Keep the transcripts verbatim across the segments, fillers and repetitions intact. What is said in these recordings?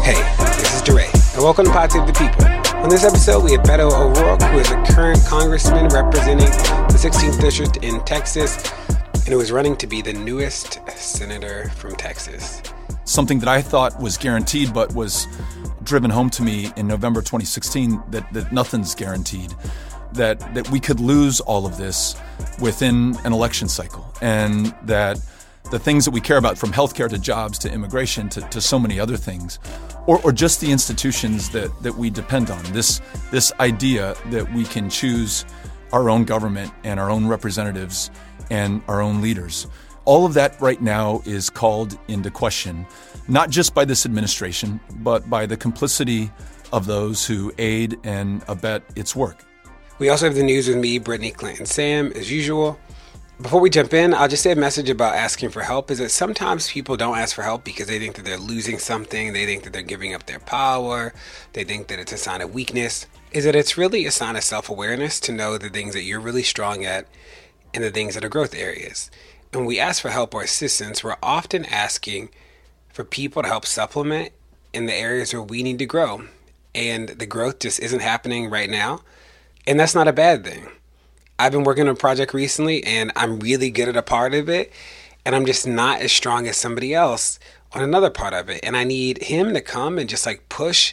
Hey, this is DeRay, and welcome to Pod Save the People. On this episode, we have Beto O'Rourke, who is a current congressman representing the sixteenth District in Texas, and who is running to be the newest senator from Texas. Something that I thought was guaranteed, but was driven home to me in November twenty sixteen, that, that nothing's guaranteed, that, that we could lose all of this within an election cycle, and that the things that we care about, from healthcare to jobs to immigration to, to so many other things, or, or just the institutions that, that we depend on, this, this idea that we can choose our own government and our own representatives and our own leaders. All of that right now is called into question, not just by this administration, but by the complicity of those who aid and abet its work. We also have the news with me, Brittany Clinton Sam, as usual. Before we jump in, I'll just say a message about asking for help is that sometimes people don't ask for help because they think that they're losing something. They think that they're giving up their power. They think that it's a sign of weakness. Is that it's really a sign of self-awareness to know the things that you're really strong at and the things that are growth areas. When we ask for help or assistance, we're often asking for people to help supplement in the areas where we need to grow. And the growth just isn't happening right now. And that's not a bad thing. I've been working on a project recently and I'm really good at a part of it. And I'm just not as strong as somebody else on another part of it. And I need him to come and just like push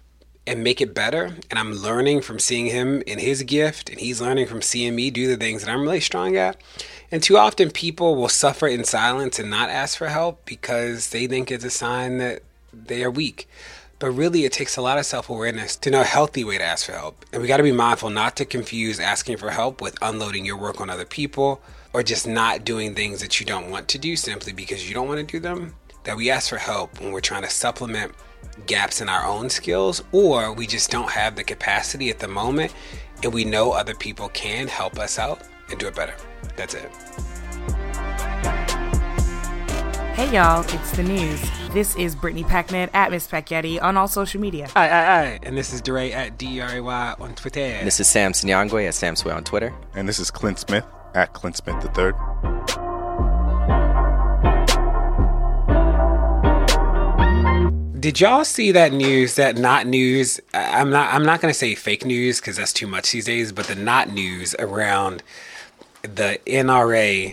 and make it better. And I'm learning from seeing him in his gift, and he's learning from seeing me do the things that I'm really strong at. And too often people will suffer in silence and not ask for help because they think it's a sign that they are weak. But really, it takes a lot of self-awareness to know a healthy way to ask for help. And we got to be mindful not to confuse asking for help with unloading your work on other people, or just not doing things that you don't want to do simply because you don't want to do them. That we ask for help when we're trying to supplement gaps in our own skills, or we just don't have the capacity at the moment and we know other people can help us out and do it better. That's it. Hey y'all, it's the news. This is Brittany Packnett at Miss Pacchetti on all social media. Aye, aye, aye. And this is DeRay at D R A Y on Twitter. And this is Sam Sinyangwe at Sam Sway on Twitter. And this is Clint Smith at Clint Smith the third. Did y'all see that news, that not news? I'm not I'm not going to say fake news because that's too much these days, but the not news around the N R A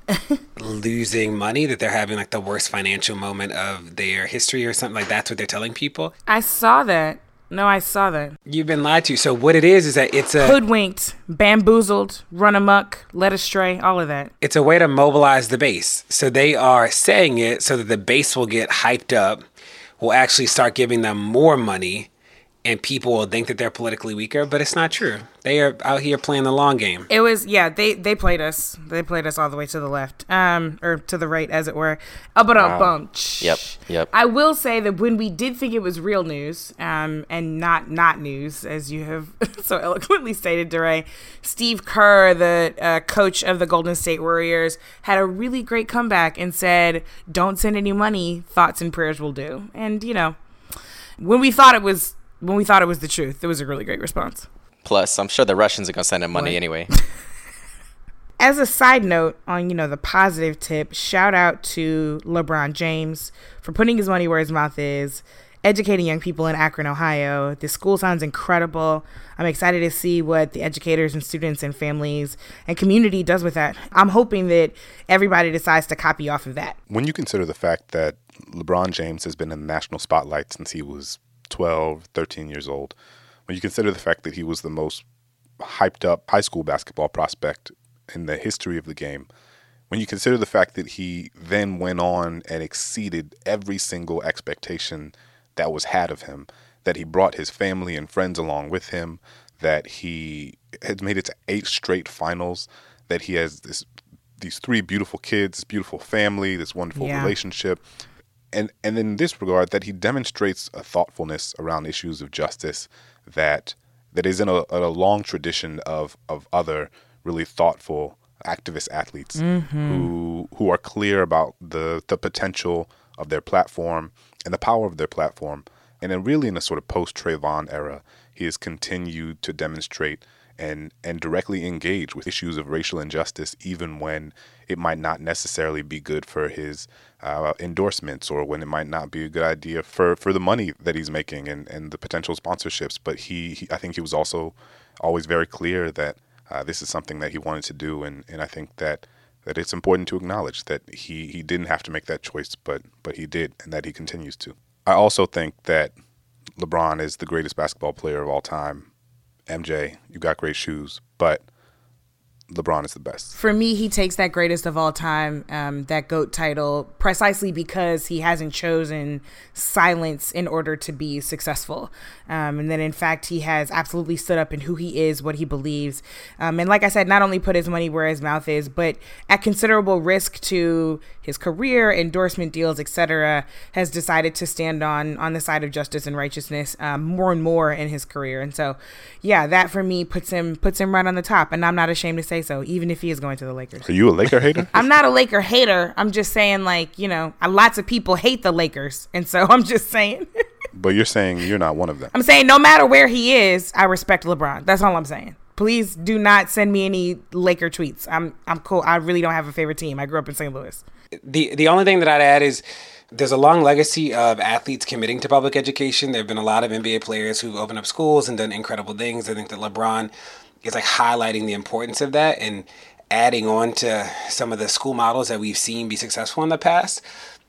losing money, that they're having like the worst financial moment of their history or something like that's what they're telling people. I saw that. No, I saw that. You've been lied to. So what it is is that it's a hoodwinked, bamboozled, run amok, led astray, all of that. It's a way to mobilize the base. So they are saying it so that the base will get hyped up, will actually start giving them more money, and people will think that they're politically weaker, but it's not true. They are out here playing the long game. It was, yeah, they, they played us. They played us all the way to the left, um, or to the right, as it were. Uh, but wow. bum. Yep, yep. I will say that when we did think it was real news, um, and not not news, as you have so eloquently stated, DeRay, Steve Kerr, the uh, coach of the Golden State Warriors, had a really great comeback and said, "Don't send any money. Thoughts and prayers will do." And you know, when we thought it was. When we thought it was the truth, it was a really great response. Plus, I'm sure the Russians are going to send him money what? anyway. As a side note on, you know, the positive tip, shout out to LeBron James for putting his money where his mouth is, educating young people in Akron, Ohio. This school sounds incredible. I'm excited to see what the educators and students and families and community does with that. I'm hoping that everybody decides to copy off of that. When you consider the fact that LeBron James has been in the national spotlight since he was twelve, thirteen years old, when you consider the fact that he was the most hyped up high school basketball prospect in the history of the game, when you consider the fact that he then went on and exceeded every single expectation that was had of him, that he brought his family and friends along with him, that he had made it to eight straight finals, that he has this these three beautiful kids, this beautiful family, this wonderful yeah. relationship. And and in this regard, that he demonstrates a thoughtfulness around issues of justice that that is in a, a long tradition of of other really thoughtful activist athletes mm-hmm. who who are clear about the the potential of their platform and the power of their platform. And then really in a sort of post-Trayvon era, he has continued to demonstrate and and directly engage with issues of racial injustice, even when it might not necessarily be good for his uh, endorsements, or when it might not be a good idea for, for the money that he's making and, and the potential sponsorships. But he, he, I think he was also always very clear that uh, this is something that he wanted to do, and, and I think that that it's important to acknowledge that he, he didn't have to make that choice, but but he did, and that he continues to. I also think that LeBron is the greatest basketball player of all time. M J, you got great shoes, but LeBron is the best. For me, he takes that greatest of all time, um, that GOAT title, precisely because he hasn't chosen silence in order to be successful. Um, and then, in fact, he has absolutely stood up in who he is, what he believes. Um, and like I said, not only put his money where his mouth is, but at considerable risk to his career, endorsement deals, et cetera, has decided to stand on on the side of justice and righteousness um, more and more in his career. And so, yeah, that for me puts him puts him right on the top. And I'm not ashamed to say so, even if he is going to the Lakers. Are you a Laker hater? I'm not a Laker hater. I'm just saying, like, you know, lots of people hate the Lakers. And so I'm just saying. But you're saying you're not one of them. I'm saying no matter where he is, I respect LeBron. That's all I'm saying. Please do not send me any Laker tweets. I'm I'm cool. I really don't have a favorite team. I grew up in Saint Louis. The the only thing that I'd add is there's a long legacy of athletes committing to public education. There have been a lot of N B A players who've opened up schools and done incredible things. I think that LeBron is like highlighting the importance of that and adding on to some of the school models that we've seen be successful in the past.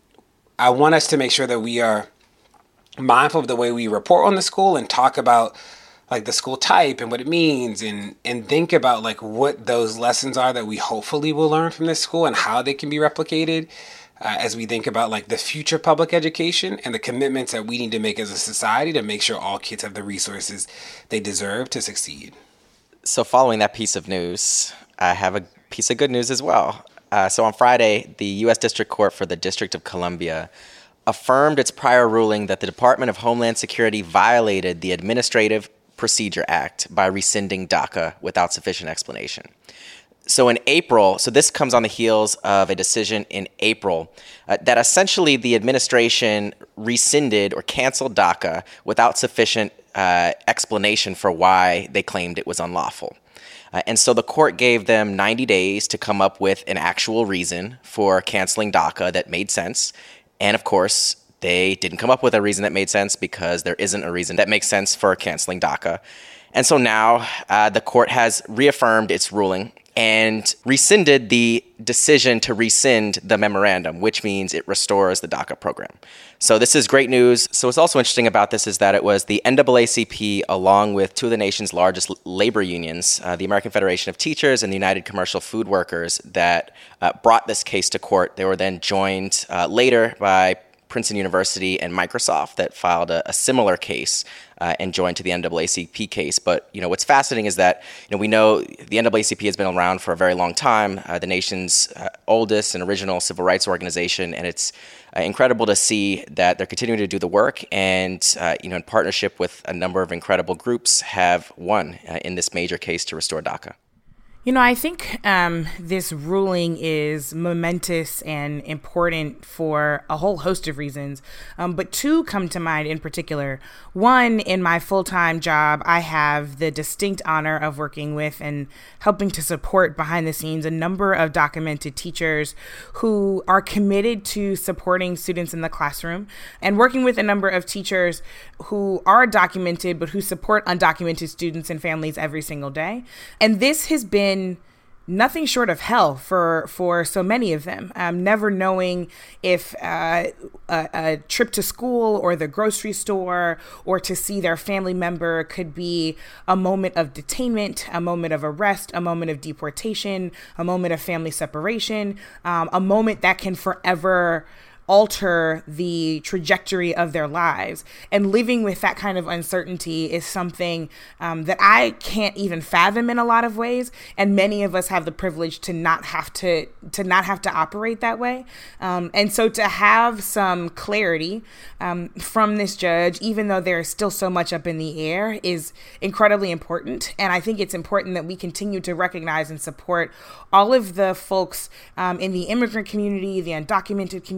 I want us to make sure that we are mindful of the way we report on the school and talk about like the school type and what it means, and and think about like what those lessons are that we hopefully will learn from this school and how they can be replicated uh, as we think about like the future public education and the commitments that we need to make as a society to make sure all kids have the resources they deserve to succeed. So following that piece of news, I have a piece of good news as well. Uh, so on Friday, the U S District Court for the District of Columbia affirmed its prior ruling that the Department of Homeland Security violated the Administrative Procedure Act by rescinding DACA without sufficient explanation. So in April, so this comes on the heels of a decision in April uh, that essentially the administration rescinded or canceled DACA without sufficient uh, explanation for why they claimed it was unlawful. Uh, and so the court gave them ninety days to come up with an actual reason for canceling DACA that made sense. And of course, they didn't come up with a reason that made sense because there isn't a reason that makes sense for canceling DACA. And so now uh, the court has reaffirmed its ruling and rescinded the decision to rescind the memorandum, which means it restores the DACA program. So this is great news. So what's also interesting about this is that it was the N double A C P, along with two of the nation's largest labor unions, uh, the American Federation of Teachers and the United Commercial Food Workers, that uh, brought this case to court. They were then joined uh, later by Princeton University and Microsoft that filed a, a similar case uh, and joined to the N double A C P case. But you know what's fascinating is that you know we know the N double A C P has been around for a very long time, uh, the nation's uh, oldest and original civil rights organization, and it's uh, incredible to see that they're continuing to do the work and uh, you know in partnership with a number of incredible groups have won uh, in this major case to restore DACA. You know, I think um, this ruling is momentous and important for a whole host of reasons, um, but two come to mind in particular. One, in my full-time job, I have the distinct honor of working with and helping to support behind the scenes a number of documented teachers who are committed to supporting students in the classroom, and working with a number of teachers who are documented but who support undocumented students and families every single day. And this has been nothing short of hell for for so many of them, um, never knowing if uh, a, a trip to school or the grocery store or to see their family member could be a moment of detainment, a moment of arrest, a moment of deportation, a moment of family separation, um, a moment that can forever alter the trajectory of their lives. And living with that kind of uncertainty is something um, that I can't even fathom in a lot of ways. And many of us have the privilege to not have to to not have to operate that way. Um, and so to have some clarity um, from this judge, even though there is still so much up in the air, is incredibly important. And I think it's important that we continue to recognize and support all of the folks um, in the immigrant community, the undocumented community, the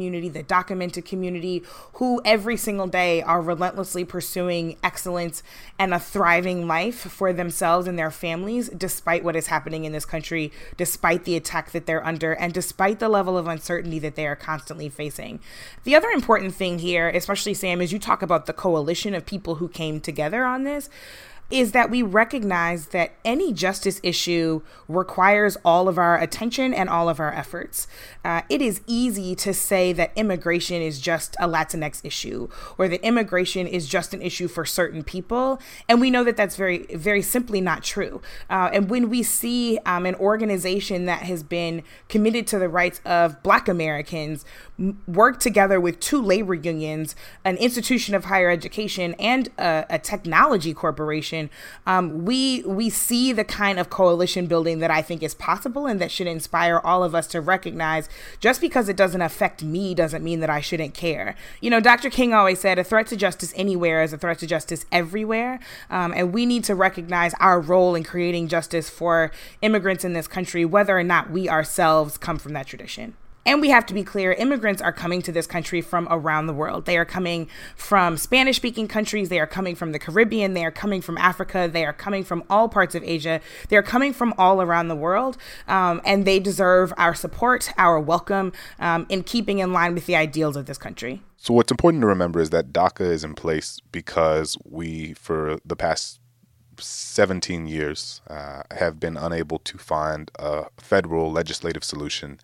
the DACA community, who every single day are relentlessly pursuing excellence and a thriving life for themselves and their families, despite what is happening in this country, despite the attack that they're under, and despite the level of uncertainty that they are constantly facing. The other important thing here, especially Sam, as you talk about the coalition of people who came together on this, is that we recognize that any justice issue requires all of our attention and all of our efforts. Uh, it is easy to say that immigration is just a Latinx issue, or that immigration is just an issue for certain people. And we know that that's very, very simply not true. Uh, and when we see um, an organization that has been committed to the rights of Black Americans m- work together with two labor unions, an institution of higher education, and a, a technology corporation, Um, we we see the kind of coalition building that I think is possible and that should inspire all of us to recognize just because it doesn't affect me doesn't mean that I shouldn't care. You know, Doctor King always said a threat to justice anywhere is a threat to justice everywhere. Um, and we need to recognize our role in creating justice for immigrants in this country, whether or not we ourselves come from that tradition. And we have to be clear, immigrants are coming to this country from around the world. They are coming from Spanish-speaking countries. They are coming from the Caribbean. They are coming from Africa. They are coming from all parts of Asia. They are coming from all around the world. Um, and they deserve our support, our welcome, um, in keeping in line with the ideals of this country. So what's important to remember is that DACA is in place because we, for the past seventeen years, uh, have been unable to find a federal legislative solution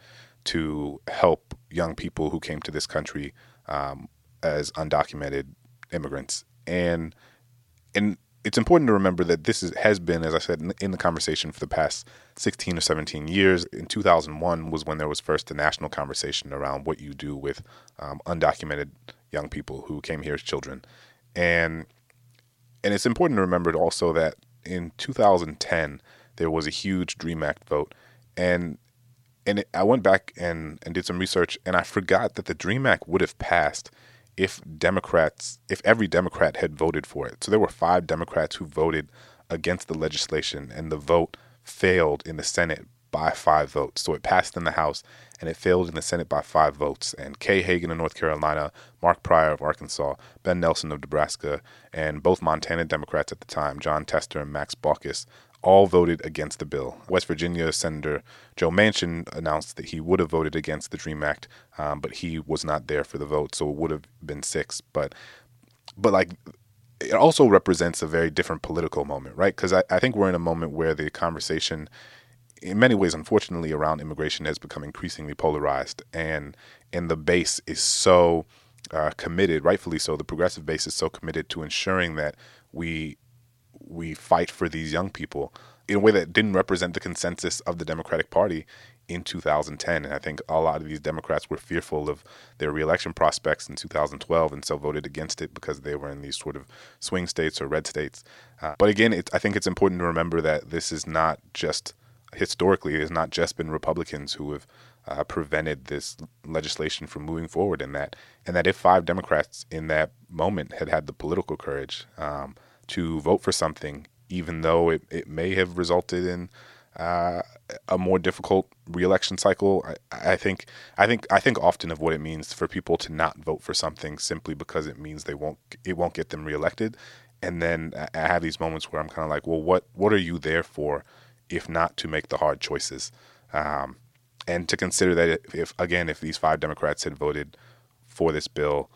to help young people who came to this country um, as undocumented immigrants. And and it's important to remember that this is, has been, as I said, in, in the conversation for the past sixteen or seventeen years. In two thousand one was when there was first a national conversation around what you do with um, undocumented young people who came here as children. And and it's important to remember also that in two thousand ten, there was a huge DREAM Act vote. And And it, I went back and, and did some research, and I forgot that the DREAM Act would have passed if Democrats, if every Democrat had voted for it. So there were five Democrats who voted against the legislation, and the vote failed in the Senate by five votes. So it passed in the House, and it failed in the Senate by five votes. And Kay Hagan of North Carolina, Mark Pryor of Arkansas, Ben Nelson of Nebraska, and both Montana Democrats at the time, John Tester and Max Baucus, all voted against the bill. West Virginia Senator Joe Manchin announced that he would have voted against the DREAM Act, um, but he was not there for the vote, so it would have been six. But, but like, it also represents a very different political moment, right? Because I, I think we're in a moment where the conversation, in many ways, unfortunately, around immigration has become increasingly polarized, and and the base is so uh, committed, rightfully so. The progressive base is so committed to ensuring that we. we fight for these young people in a way that didn't represent the consensus of the Democratic Party in two thousand ten. And I think a lot of these Democrats were fearful of their reelection prospects in two thousand twelve and so voted against it because they were in these sort of swing states or red states. Uh, but again, it, I think it's important to remember that this is not just, historically, it has not just been Republicans who have uh, prevented this legislation from moving forward, and that, and that if five Democrats in that moment had had the political courage um, to vote for something, even though it, it may have resulted in uh, a more difficult reelection cycle. I, I think I think I think often of what it means for people to not vote for something simply because it means they won't it won't get them reelected. And then I have these moments where I'm kind of like, well, what what are you there for, if not to make the hard choices, um, and to consider that if, if again if these five Democrats had voted for this bill,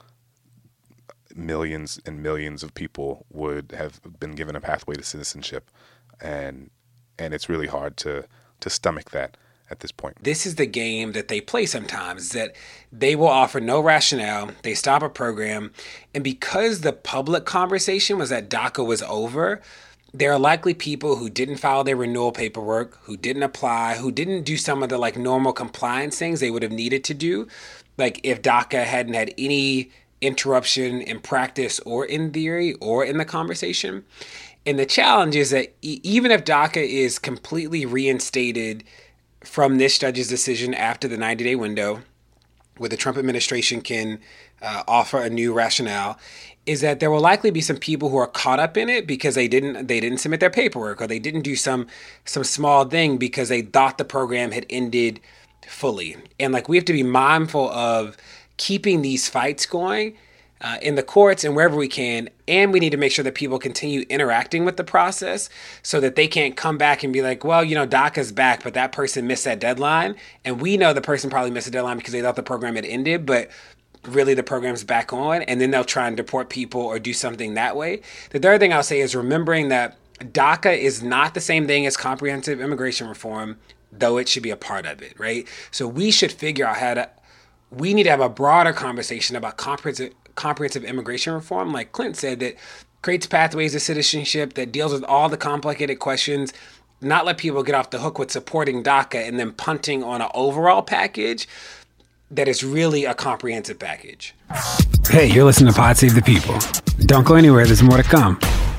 millions and millions of people would have been given a pathway to citizenship, and and it's really hard to to stomach that at this point. This is the game that they play sometimes, that they will offer no rationale, they stop a program, and because the public conversation was that DACA was over, there are likely people who didn't file their renewal paperwork, who didn't apply, who didn't do some of the like normal compliance things they would have needed to do. Like if DACA hadn't had any interruption in practice or in theory or in the conversation. And the challenge is that e- even if DACA is completely reinstated from this judge's decision after the ninety-day window, where the Trump administration can uh, offer a new rationale, is that there will likely be some people who are caught up in it because they didn't they didn't submit their paperwork, or they didn't do some some small thing because they thought the program had ended fully. And like we have to be mindful of keeping these fights going uh, in the courts and wherever we can. And we need to make sure that people continue interacting with the process so that they can't come back and be like, well, you know, DACA's back, but that person missed that deadline. And we know the person probably missed the deadline because they thought the program had ended, but really the program's back on. And then they'll try and deport people or do something that way. The third thing I'll say is remembering that DACA is not the same thing as comprehensive immigration reform, though it should be a part of it, right? So we should figure out how to, we need to have a broader conversation about comprehensive comprehensive immigration reform, like Clint said, that creates pathways to citizenship, that deals with all the complicated questions, not let people get off the hook with supporting DACA and then punting on an overall package that is really a comprehensive package. Hey, you're listening to Pod Save the People. Don't go anywhere, there's more to come.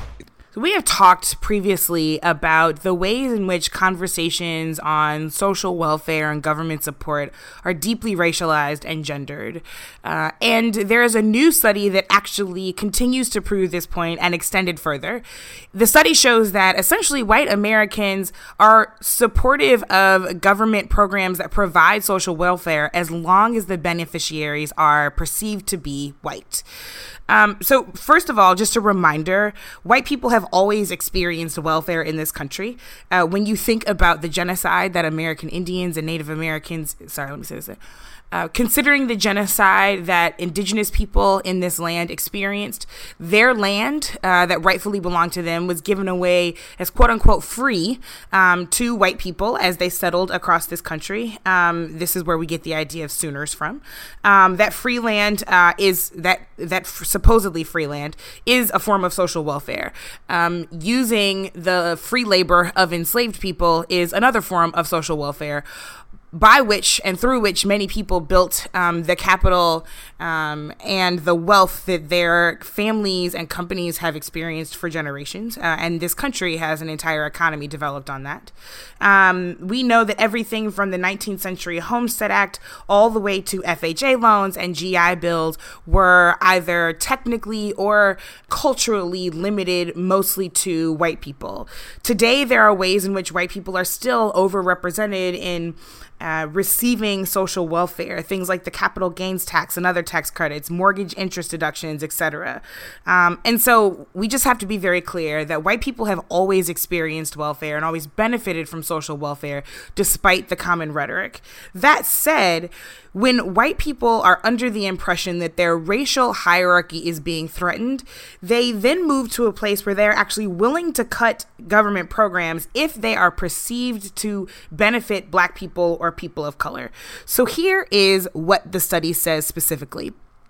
We have talked previously about the ways in which conversations on social welfare and government support are deeply racialized and gendered. Uh, and there is a new study that actually continues to prove this point and extend it further. The study shows that essentially white Americans are supportive of government programs that provide social welfare as long as the beneficiaries are perceived to be white. Um, so first of all, just a reminder, white people have always experienced welfare in this country. Uh, when you think about the genocide that American Indians and Native Americans, sorry, let me say this, uh, considering the genocide that indigenous people in this land experienced, their land uh, that rightfully belonged to them was given away as quote unquote free um, to white people as they settled across this country. Um, this is where we get the idea of Sooners from. Um, that free land uh, is that that f- supposedly free land is a form of social welfare. Um, using the free labor of enslaved people is another form of social welfare, by which and through which many people built um, the capital um, and the wealth that their families and companies have experienced for generations. Uh, and this country has an entire economy developed on that. Um, we know that everything from the nineteenth century Homestead Act all the way to F H A loans and G I bills were either technically or culturally limited mostly to white people. Today, there are ways in which white people are still overrepresented in Uh, receiving social welfare, things like the capital gains tax and other tax credits, mortgage interest deductions, et cetera. Um, and so we just have to be very clear that white people have always experienced welfare and always benefited from social welfare, despite the common rhetoric. That said, when white people are under the impression that their racial hierarchy is being threatened, they then move to a place where they're actually willing to cut government programs if they are perceived to benefit Black people or people of color. So here is what the study says specifically.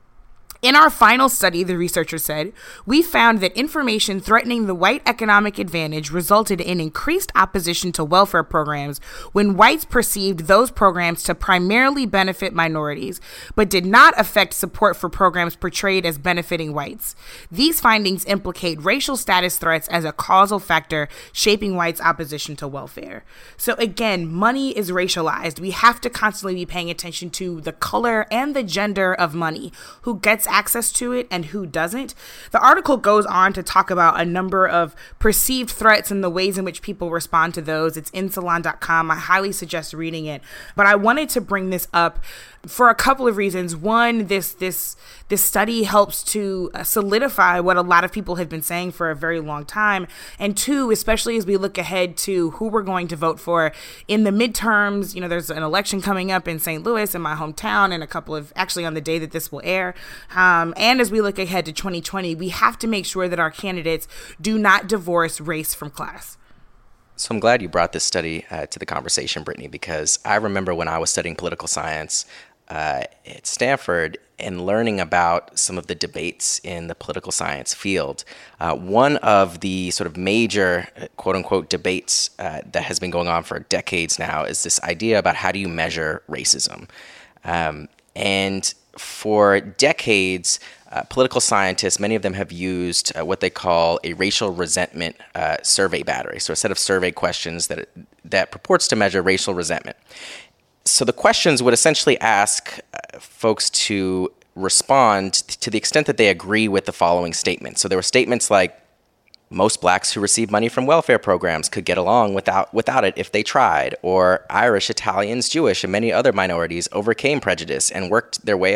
In our final study, the researcher said, we found that information threatening the white economic advantage resulted in increased opposition to welfare programs when whites perceived those programs to primarily benefit minorities, but did not affect support for programs portrayed as benefiting whites. These findings implicate racial status threats as a causal factor shaping whites' opposition to welfare. So again, money is racialized. We have to constantly be paying attention to the color and the gender of money, who gets access to it and who doesn't. The article goes on to talk about a number of perceived threats and the ways in which people respond to those. It's in salon dot com. I highly suggest reading it. But I wanted to bring this up for a couple of reasons. One, this this this study helps to solidify what a lot of people have been saying for a very long time. And two, especially as we look ahead to who we're going to vote for in the midterms. You know, there's an election coming up in Saint Louis, in my hometown, in a couple of, actually on the day that this will air. Um, and as we look ahead to twenty twenty, we have to make sure that our candidates do not divorce race from class. So I'm glad you brought this study uh, to the conversation, Brittany, because I remember when I was studying political science uh, at Stanford and learning about some of the debates in the political science field. Uh, one of the sort of major, quote unquote, debates uh, that has been going on for decades now is this idea about how do you measure racism. Um, and for decades, uh, political scientists, many of them have used uh, what they call a racial resentment uh, survey battery, so a set of survey questions that that purports to measure racial resentment. So the questions would essentially ask uh, folks to respond to the extent that they agree with the following statements. So there were statements like, most blacks who receive money from welfare programs could get along without without it if they tried, or Irish, Italians, Jewish, and many other minorities overcame prejudice and worked their way up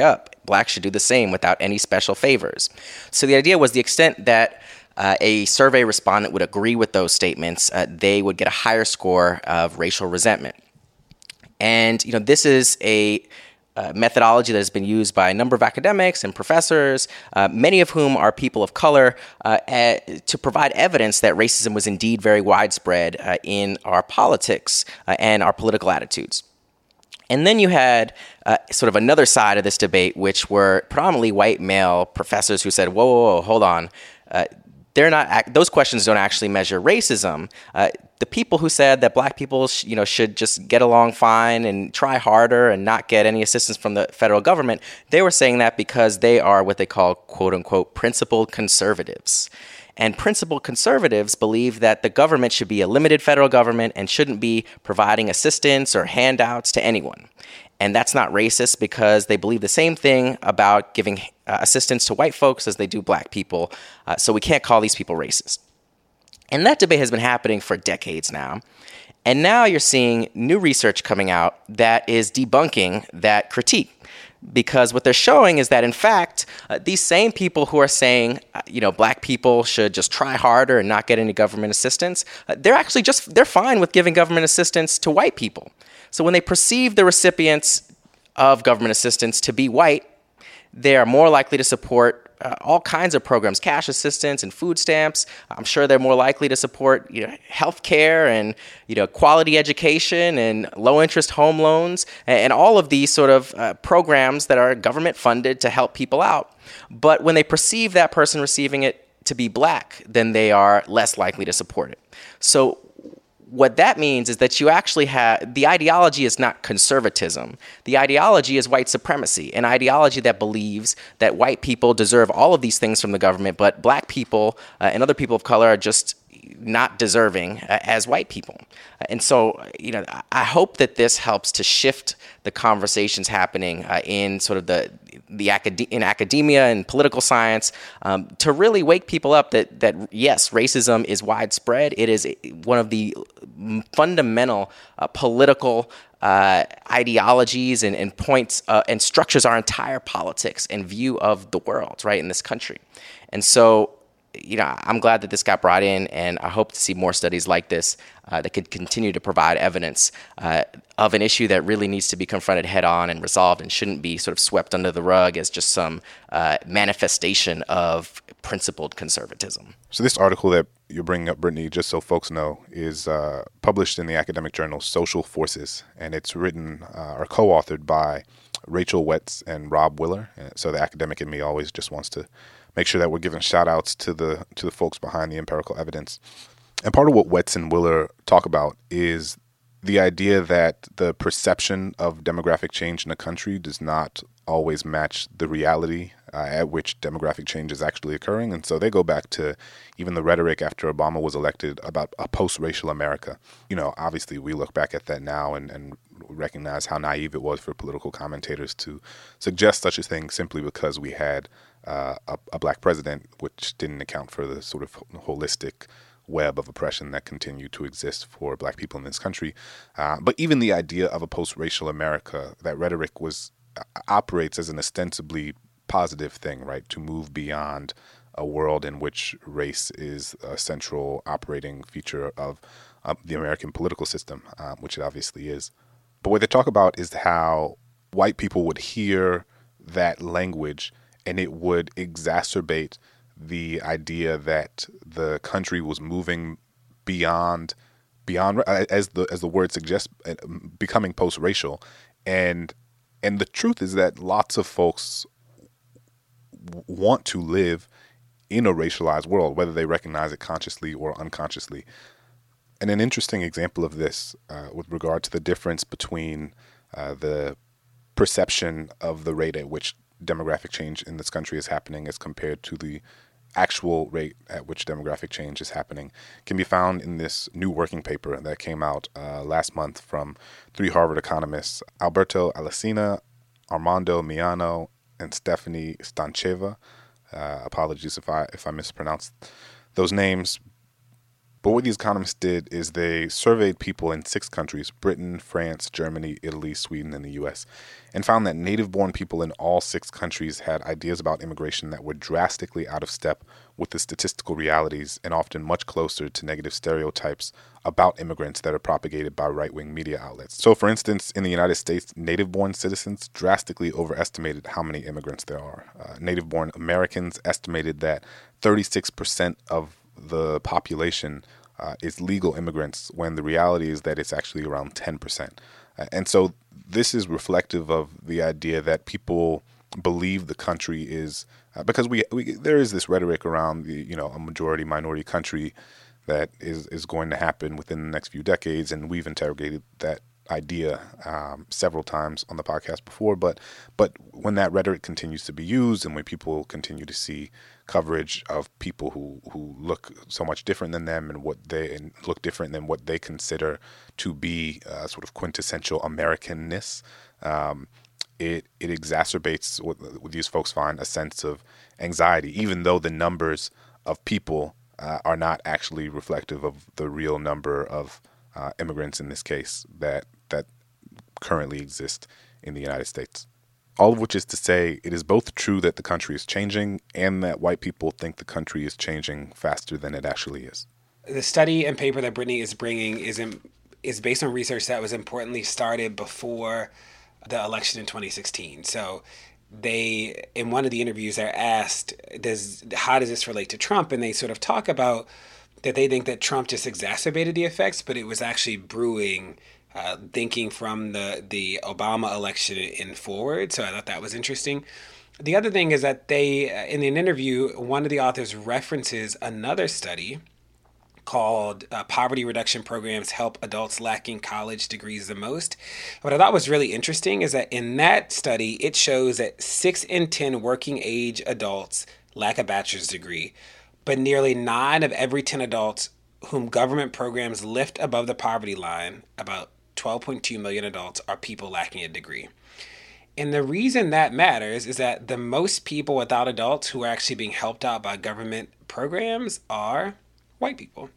blacks should do the same without any special favors. So the idea was the extent that uh, a survey respondent would agree with those statements, uh, they would get a higher score of racial resentment. And, you know, this is a uh, methodology that has been used by a number of academics and professors, uh, many of whom are people of color, uh, uh, to provide evidence that racism was indeed very widespread uh, in our politics uh, and our political attitudes. And then you had uh, sort of another side of this debate, which were predominantly white male professors who said, whoa, whoa, whoa, hold on. Uh, they're not, those questions don't actually measure racism. Uh, the people who said that black people sh- you know, should just get along fine and try harder and not get any assistance from the federal government, they were saying that because they are what they call, quote unquote, principled conservatives. And principled conservatives believe that the government should be a limited federal government and shouldn't be providing assistance or handouts to anyone. And that's not racist because they believe the same thing about giving uh, assistance to white folks as they do black people. Uh, so we can't call these people racist. And that debate has been happening for decades now. And now you're seeing new research coming out that is debunking that critique. Because what they're showing is that, in fact, uh, these same people who are saying, uh, you know, black people should just try harder and not get any government assistance, uh, they're actually just, they're fine with giving government assistance to white people. So when they perceive the recipients of government assistance to be white, they are more likely to support uh, all kinds of programs, cash assistance and food stamps. I'm sure they're more likely to support, you know, health care and, you know, quality education and low interest home loans and, and all of these sort of uh, programs that are government funded to help people out. But when they perceive that person receiving it to be black, then they are less likely to support it. So what that means is that you actually have, the ideology is not conservatism. The ideology is white supremacy, an ideology that believes that white people deserve all of these things from the government, but black people uh, and other people of color are just not deserving uh, as white people. Uh, and so, you know, I hope that this helps to shift the conversations happening uh, in sort of the the acad- in academia and political science um, to really wake people up that that yes, racism is widespread. It is one of the fundamental uh, political uh, ideologies and, and points uh, and structures our entire politics and view of the world, right, in this country. And so, you know, I'm glad that this got brought in, and I hope to see more studies like this uh, that could continue to provide evidence uh, of an issue that really needs to be confronted head on and resolved and shouldn't be sort of swept under the rug as just some uh, manifestation of principled conservatism. So this article that you're bringing up, Brittany, just so folks know, is uh, published in the academic journal Social Forces, and it's written uh, or co-authored by Rachel Wetz and Rob Willer. So the academic in me always just wants to make sure that we're giving shout outs to the to the folks behind the empirical evidence. And part of what Wetz and Willer talk about is the idea that the perception of demographic change in a country does not always match the reality uh, at which demographic change is actually occurring. And so they go back to even the rhetoric after Obama was elected about a post-racial America. You know, obviously we look back at that now and, and recognize how naive it was for political commentators to suggest such a thing simply because we had uh, a, a black president, which didn't account for the sort of holistic web of oppression that continued to exist for black people in this country. Uh, but even the idea of a post-racial America, that rhetoric was uh, operates as an ostensibly positive thing, right? To move beyond a world in which race is a central operating feature of uh, the American political system, uh, which it obviously is. But what they talk about is how white people would hear that language and it would exacerbate the idea that the country was moving beyond, beyond as the as the word suggests, becoming post-racial, and and the truth is that lots of folks want to live in a racialized world, whether they recognize it consciously or unconsciously. And an interesting example of this, uh, with regard to the difference between uh, the perception of the rate at which demographic change in this country is happening as compared to the actual rate at which demographic change is happening, can be found in this new working paper that came out uh, last month from three Harvard economists, Alberto Alesina, Armando Miano, and Stephanie Stancheva. Uh, apologies if I if I mispronounced those names. But what these economists did is they surveyed people in six countries, Britain, France, Germany, Italy, Sweden, and the U S, and found that native-born people in all six countries had ideas about immigration that were drastically out of step with the statistical realities and often much closer to negative stereotypes about immigrants that are propagated by right-wing media outlets. So, for instance, in the United States, native-born citizens drastically overestimated how many immigrants there are. Uh, native-born Americans estimated that thirty-six percent of the population uh, is legal immigrants, when the reality is that it's actually around ten percent. Uh, and so this is reflective of the idea that people believe the country is, uh, because we, we there is this rhetoric around the, you know, a majority minority country that is, is going to happen within the next few decades, and we've interrogated that idea um, several times on the podcast before. But but when that rhetoric continues to be used, and when people continue to see coverage of people who, who look so much different than them and what they and look different than what they consider to be uh, sort of quintessential Americanness, um, it it exacerbates what, what these folks find a sense of anxiety, even though the numbers of people uh, are not actually reflective of the real number of uh, immigrants in this case that that currently exist in the United States. All of which is to say, it is both true that the country is changing and that white people think the country is changing faster than it actually is. The study and paper that Brittany is bringing is in, is based on research that was importantly started before the election in twenty sixteen. So they, in one of the interviews, they're asked, "Does how does this relate to Trump?" And they sort of talk about that they think that Trump just exacerbated the effects, but it was actually brewing, uh, thinking from the, the Obama election in forward. So I thought that was interesting. The other thing is that they, in an interview, one of the authors references another study called uh, Poverty Reduction Programs Help Adults Lacking College Degrees the Most. What I thought was really interesting is that in that study, it shows that six in ten working age adults lack a bachelor's degree, but nearly nine of every ten adults whom government programs lift above the poverty line, about twelve point two million adults, are people lacking a degree. And the reason that matters is that the most people without adults who are actually being helped out by government programs are white people.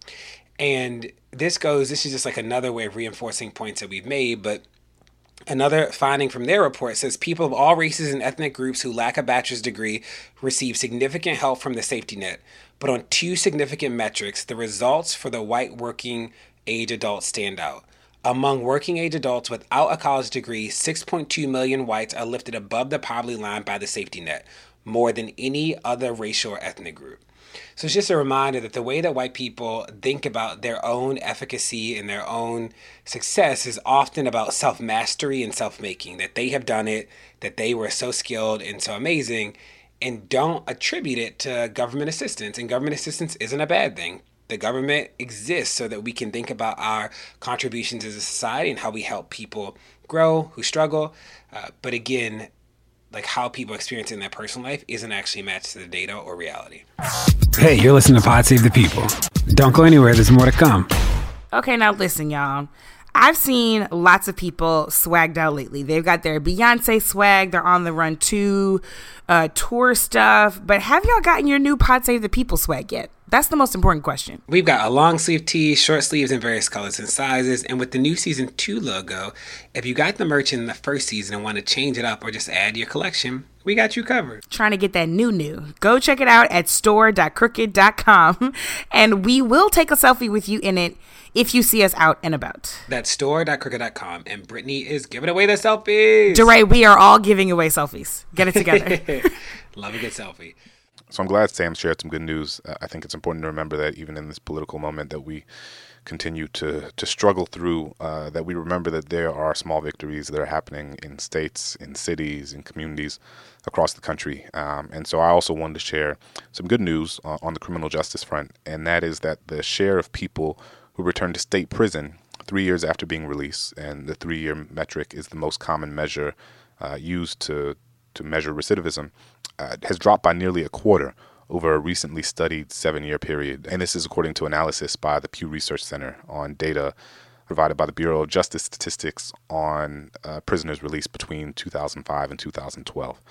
And this goes, this is just like another way of reinforcing points that we've made, but another finding from their report says people of all races and ethnic groups who lack a bachelor's degree receive significant help from the safety net. But on two significant metrics, the results for the white working age adults stand out. Among working age adults without a college degree, six point two million whites are lifted above the poverty line by the safety net, more than any other racial or ethnic group. So it's just a reminder that the way that white people think about their own efficacy and their own success is often about self-mastery and self-making, that they have done it, that they were so skilled and so amazing, and don't attribute it to government assistance. And government assistance isn't a bad thing. The government exists so that we can think about our contributions as a society and how we help people grow who struggle. Uh, but again, like how people experience it in their personal life isn't actually matched to the data or reality. Hey, you're listening to Pod Save the People. Don't go anywhere. There's more to come. Okay, now listen, y'all. I've seen lots of people swagged out lately. They've got their Beyonce swag. They're on the run too, uh, tour stuff. But have y'all gotten your new Pod Save the People swag yet? That's the most important question. We've got a long sleeve tee, short sleeves in various colors and sizes. And with the new season two logo, if you got the merch in the first season and want to change it up or just add to your collection, we got you covered. Trying to get that new new. Go check it out at store dot crooked dot com. And we will take a selfie with you in it if you see us out and about. That's store dot crooked dot com. And Brittany is giving away the selfies. DeRay, we are all giving away selfies. Get it together. Love a good selfie. So I'm glad Sam shared some good news. Uh, I think it's important to remember that even in this political moment that we continue to, to struggle through, uh, that we remember that there are small victories that are happening in states, in cities, in communities across the country. Um, and so I also wanted to share some good news uh, on the criminal justice front, and that is that the share of people who return to state prison three years after being released, and the three-year metric is the most common measure uh, used to to measure recidivism, uh, has dropped by nearly a quarter over a recently studied seven-year period. And this is according to analysis by the Pew Research Center on data provided by the Bureau of Justice Statistics on uh, prisoners released between two thousand five and two thousand twelve.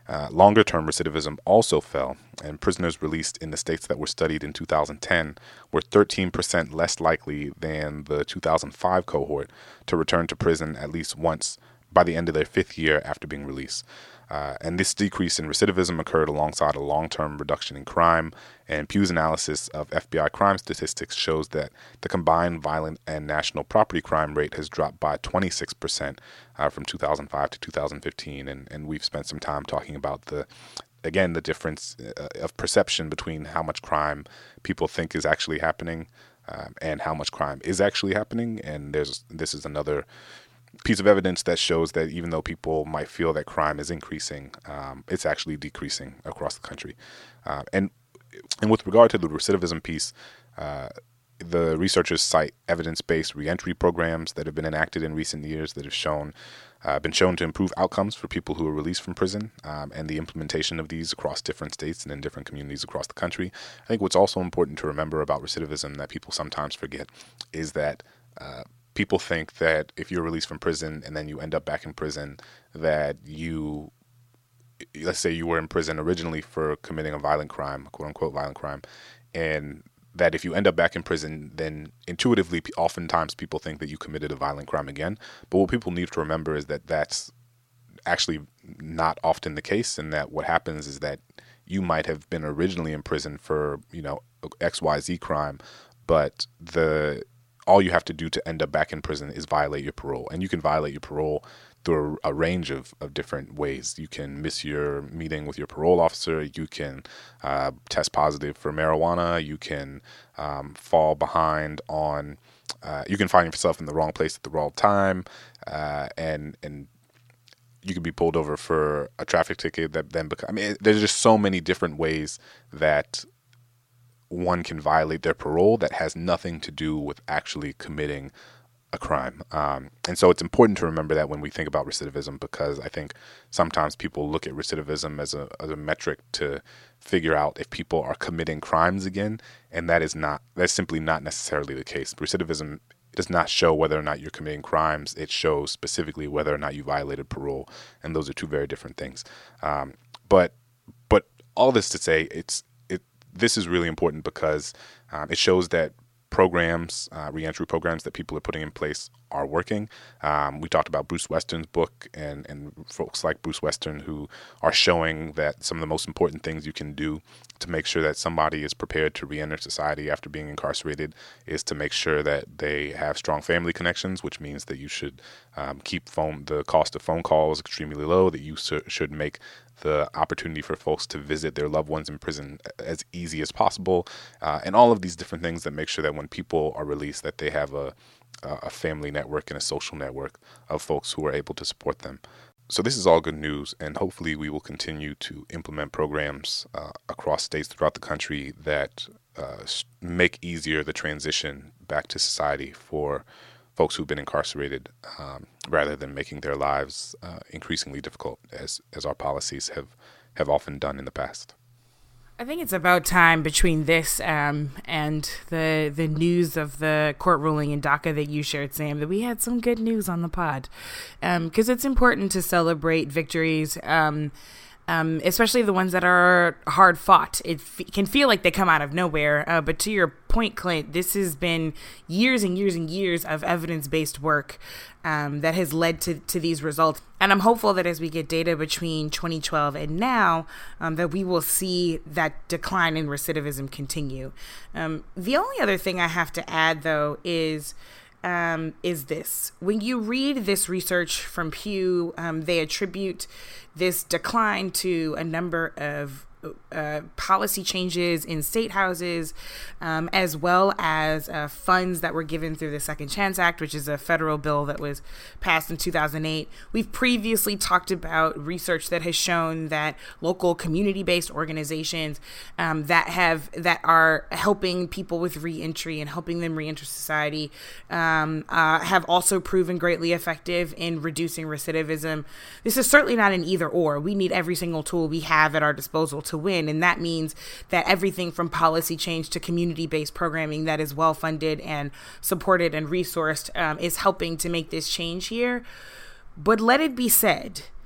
Uh, longer-term recidivism also fell, and prisoners released in the states that were studied in two thousand ten were thirteen percent less likely than the two thousand five cohort to return to prison at least once by the end of their fifth year after being released. Uh, and this decrease in recidivism occurred alongside a long-term reduction in crime, and Pew's analysis of F B I crime statistics shows that the combined violent and national property crime rate has dropped by twenty-six percent uh, from two thousand five to two thousand fifteen, and, and we've spent some time talking about the again, the difference uh, of perception between how much crime people think is actually happening um, and how much crime is actually happening. And there's this is another piece of evidence that shows that even though people might feel that crime is increasing, um, it's actually decreasing across the country. Uh, and and with regard to the recidivism piece, uh, the researchers cite evidence-based reentry programs that have been enacted in recent years that have shown uh, been shown to improve outcomes for people who are released from prison, um, and the implementation of these across different states and in different communities across the country. I think what's also important to remember about recidivism that people sometimes forget is that uh, people think that if you're released from prison and then you end up back in prison, that you, let's say you were in prison originally for committing a violent crime, quote unquote violent crime, and that if you end up back in prison, then intuitively, oftentimes people think that you committed a violent crime again. But what people need to remember is that that's actually not often the case, and that what happens is that you might have been originally in prison for, you know, X Y Z crime, but the all you have to do to end up back in prison is violate your parole. And you can violate your parole through a, a range of, of different ways. You can miss your meeting with your parole officer. You can uh, test positive for marijuana. You can um, fall behind on, uh, you can find yourself in the wrong place at the wrong time. Uh, and, and you could be pulled over for a traffic ticket that then becomes, I mean, there's just so many different ways that one can violate their parole that has nothing to do with actually committing a crime. Um, and so it's important to remember that when we think about recidivism, because I think sometimes people look at recidivism as a, as a metric to figure out if people are committing crimes again. And that is not, that's simply not necessarily the case. Recidivism does not show whether or not you're committing crimes. It shows specifically whether or not you violated parole. And those are two very different things. Um, but, but all this to say, it's, this is really important because um, it shows that programs, uh, reentry programs that people are putting in place are working. Um, we talked about Bruce Western's book and, and folks like Bruce Western who are showing that some of the most important things you can do to make sure that somebody is prepared to reenter society after being incarcerated is to make sure that they have strong family connections, which means that you should um, keep phone the cost of phone calls extremely low, that you su- should make the opportunity for folks to visit their loved ones in prison as easy as possible, uh, and all of these different things that make sure that when people are released that they have a, a family network and a social network of folks who are able to support them. So this is all good news, and hopefully we will continue to implement programs uh, across states throughout the country that uh, make easier the transition back to society for folks who've been incarcerated, um, rather than making their lives uh, increasingly difficult, as as our policies have, have often done in the past. I think it's about time between this um, and the the news of the court ruling in DACA that you shared, Sam, that we had some good news on the pod, because um, it's important to celebrate victories. Um, Um, especially the ones that are hard fought. It f- can feel like they come out of nowhere. Uh, but to your point, Clint, this has been years and years and years of evidence-based work um, that has led to, to these results. And I'm hopeful that as we get data between twenty twelve and now, um, that we will see that decline in recidivism continue. Um, the only other thing I have to add, though, is... Um, is this. When you read this research from Pew, um, they attribute this decline to a number of uh, policy changes in state houses, um, as well as uh, funds that were given through the Second Chance Act, which is a federal bill that was passed in two thousand eight. We've previously talked about research that has shown that local community-based organizations um, that have that are helping people with reentry and helping them reenter society um, uh, have also proven greatly effective in reducing recidivism. This is certainly not an either-or. We need every single tool we have at our disposal to win, and that means that everything from policy change to community-based programming that is well-funded and supported and resourced um, is helping to make this change here. But let it be said,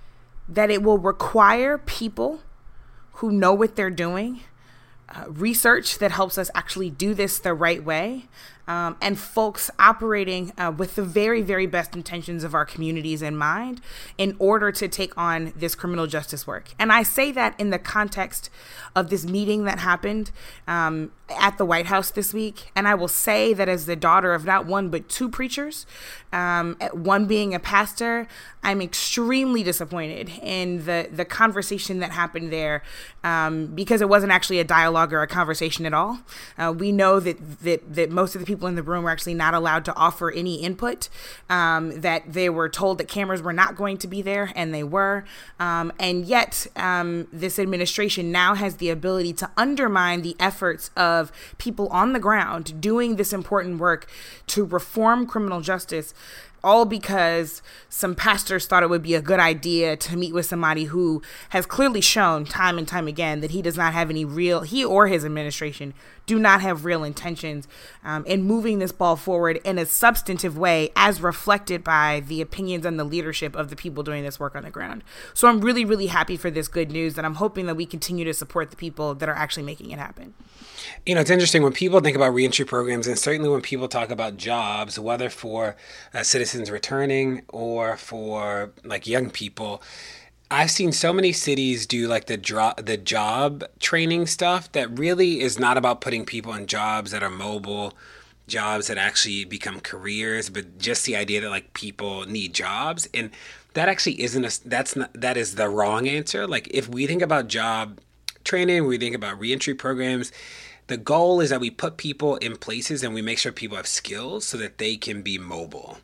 that it will require people who know what they're doing, uh, research that helps us actually do this the right way, um, and folks operating uh, with the very, very best intentions of our communities in mind in order to take on this criminal justice work. And I say that in the context of this meeting that happened um, at the White House this week. And I will say that as the daughter of not one, but two preachers, um, one being a pastor, I'm extremely disappointed in the, the conversation that happened there um, because it wasn't actually a dialogue or a conversation at all. Uh, we know that, that, that most of the people in the room were actually not allowed to offer any input, um, that they were told that cameras were not going to be there, and they were. Um, and yet um, this administration now has the ability to undermine the efforts of people on the ground doing this important work to reform criminal justice, all because some pastors thought it would be a good idea to meet with somebody who has clearly shown time and time again that he does not have any real, he or his administration do not have real intentions um, in moving this ball forward in a substantive way as reflected by the opinions and the leadership of the people doing this work on the ground. So I'm really, really happy for this good news, and I'm hoping that we continue to support the people that are actually making it happen. You know, it's interesting when people think about reentry programs, and certainly when people talk about jobs, whether for uh, citizens returning or for like young people, I've seen so many cities do like the dro- the job training stuff that really is not about putting people in jobs that are mobile, jobs that actually become careers, but just the idea that like people need jobs. And that actually isn't a, that's not, that is the wrong answer. Like if we think about job training, we think about reentry programs, the goal is that we put people in places and we make sure people have skills so that they can be mobile.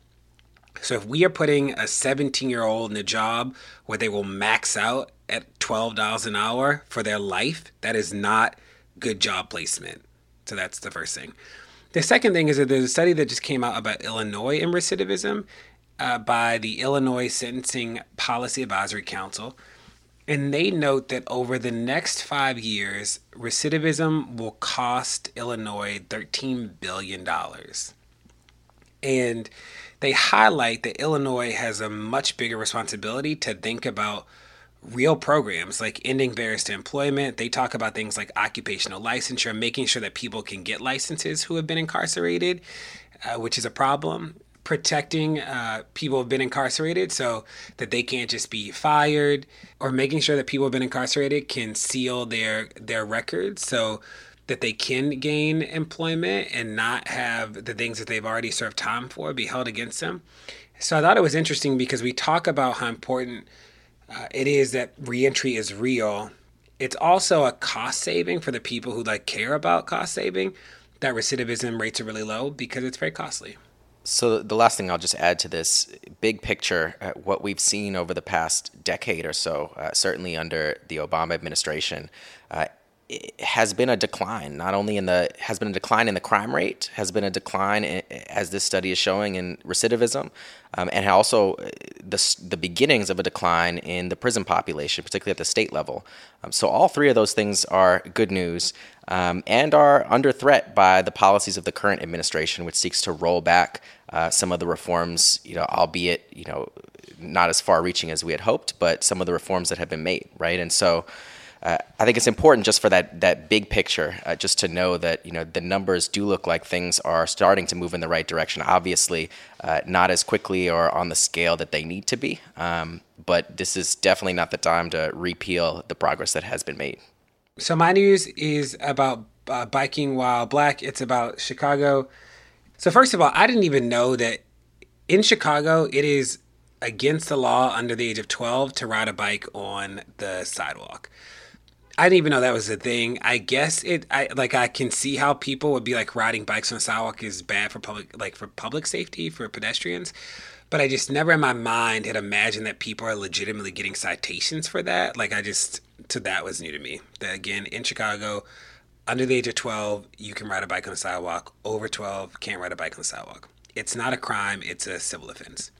So if we are putting a seventeen-year-old in a job where they will max out at twelve dollars an hour for their life, that is not good job placement. So that's the first thing. The second thing is that there's a study that just came out about Illinois and recidivism uh, by the Illinois Sentencing Policy Advisory Council. And they note that over the next five years, recidivism will cost Illinois thirteen billion dollars. And they highlight that Illinois has a much bigger responsibility to think about real programs like ending barriers to employment. They talk about things like occupational licensure, making sure that people can get licenses who have been incarcerated, uh, which is a problem. Protecting uh, people who have been incarcerated so that they can't just be fired, or making sure that people who have been incarcerated can seal their their records so that they can gain employment and not have the things that they've already served time for be held against them. So I thought it was interesting because we talk about how important uh, it is that reentry is real. It's also a cost saving for the people who like care about cost saving, that recidivism rates are really low because it's very costly. So the last thing I'll just add to this big picture, uh, what we've seen over the past decade or so, uh, certainly under the Obama administration, uh, it has been a decline. Not only in the has been a decline in the crime rate, has been a decline in, as this study is showing, in recidivism, um, and also the the beginnings of a decline in the prison population, particularly at the state level. Um, so all three of those things are good news, um, and are under threat by the policies of the current administration, which seeks to roll back uh, some of the reforms, you know, albeit you know not as far-reaching as we had hoped, but some of the reforms that have been made, right? And so. Uh, I think it's important just for that that big picture, uh, just to know that you know the numbers do look like things are starting to move in the right direction. Obviously, uh, not as quickly or on the scale that they need to be, um, but this is definitely not the time to repeal the progress that has been made. So my news is about uh, biking while black. It's about Chicago. So first of all, I didn't even know that in Chicago it is against the law under the age of twelve to ride a bike on the sidewalk. I didn't even know that was a thing. I guess it, I like, I can see how people would be like riding bikes on the sidewalk is bad for public, like for public safety, for pedestrians. But I just never in my mind had imagined that people are legitimately getting citations for that. Like I just, so that was new to me. That again, in Chicago, under the age of twelve, you can ride a bike on the sidewalk. Over twelve, can't ride a bike on the sidewalk. It's not a crime, it's a civil offense.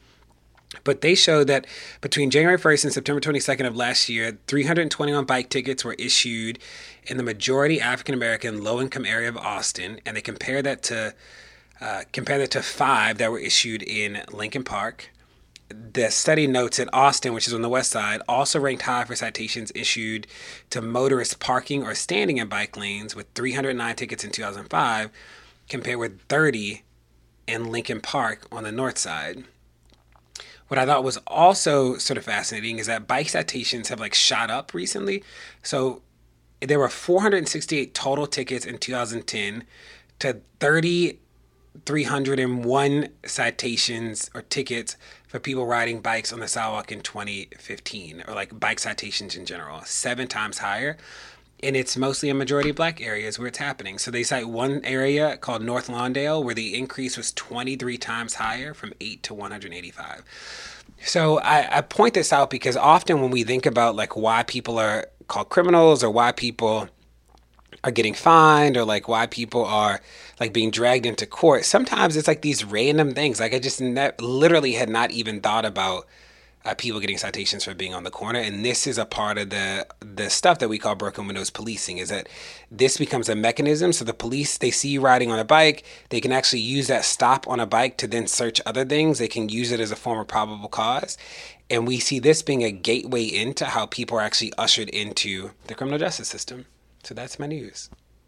But they showed that between January first and September twenty-second of last year, three hundred twenty-one bike tickets were issued in the majority African-American low-income area of Austin, and they compared that to uh, compare that to five that were issued in Lincoln Park, the study notes that Austin, which is on the west side, also ranked high for citations issued to motorists parking or standing in bike lanes, with three hundred nine tickets in two thousand five, compared with thirty in Lincoln Park on the north side. What I thought was also sort of fascinating is that bike citations have like shot up recently. So there were four hundred sixty-eight total tickets in two thousand ten to three thousand three hundred one citations or tickets for people riding bikes on the sidewalk in twenty fifteen, or like bike citations in general, seven times higher. And it's mostly a majority of black areas where it's happening. So they cite one area called North Lawndale where the increase was twenty-three times higher, from eight to one hundred eighty-five. So I, I point this out because often when we think about like why people are called criminals, or why people are getting fined, or like why people are like being dragged into court, sometimes it's like these random things. Like I just ne- literally had not even thought about Uh, people getting citations for being on the corner. And this is a part of the the stuff that we call broken windows policing, is that this becomes a mechanism. So the police, they see you riding on a bike, they can actually use that stop on a bike to then search other things. They can use it as a form of probable cause. And we see this being a gateway into how people are actually ushered into the criminal justice system. So that's my news.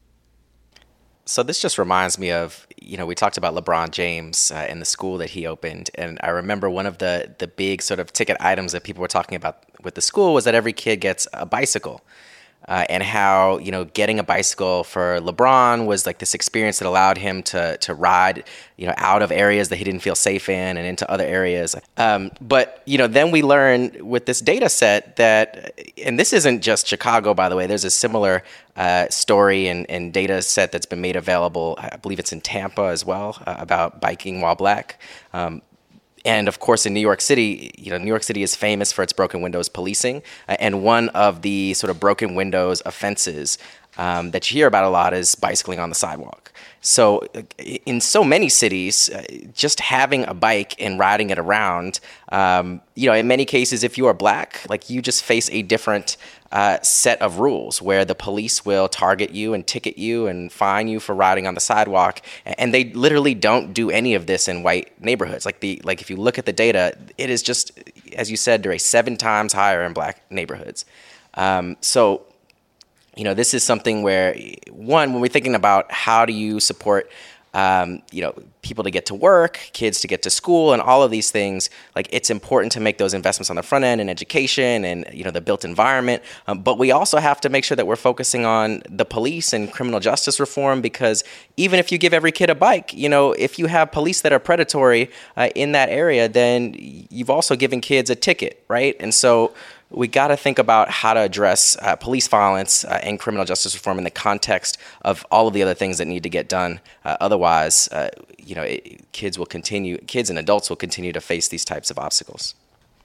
So this just reminds me of, you know, we talked about LeBron James uh, in the school that he opened. And I remember one of the, the big sort of ticket items that people were talking about with the school was that every kid gets a bicycle. Uh, and how, you know, getting a bicycle for LeBron was like this experience that allowed him to to ride, you know, out of areas that he didn't feel safe in and into other areas. Um, but, you know, then we learn with this data set that, and this isn't just Chicago, by the way, there's a similar uh, story and, and data set that's been made available. I believe it's in Tampa as well, uh, about biking while black. Um, And of course, in New York City, you know, New York City is famous for its broken windows policing. Uh, and one of the sort of broken windows offenses um, that you hear about a lot is bicycling on the sidewalk. So in so many cities, uh, just having a bike and riding it around, um, you know, in many cases, if you are black, like you just face a different uh, set of rules where the police will target you and ticket you and fine you for riding on the sidewalk. And they literally don't do any of this in white neighborhoods. Like the like if you look at the data, it is just, as you said, Dre, seven times higher in black neighborhoods. Um, so, you know, this is something where, one, when we're thinking about how do you support, um, you know, people to get to work, kids to get to school, and all of these things, like it's important to make those investments on the front end in education and, you know, the built environment. Um, but we also have to make sure that we're focusing on the police and criminal justice reform, because even if you give every kid a bike, you know, if you have police that are predatory uh, in that area, then you've also given kids a ticket, right? And so we got to think about how to address uh, police violence uh, and criminal justice reform in the context of all of the other things that need to get done. Uh, otherwise, uh, you know, it, kids will continue, kids and adults will continue to face these types of obstacles.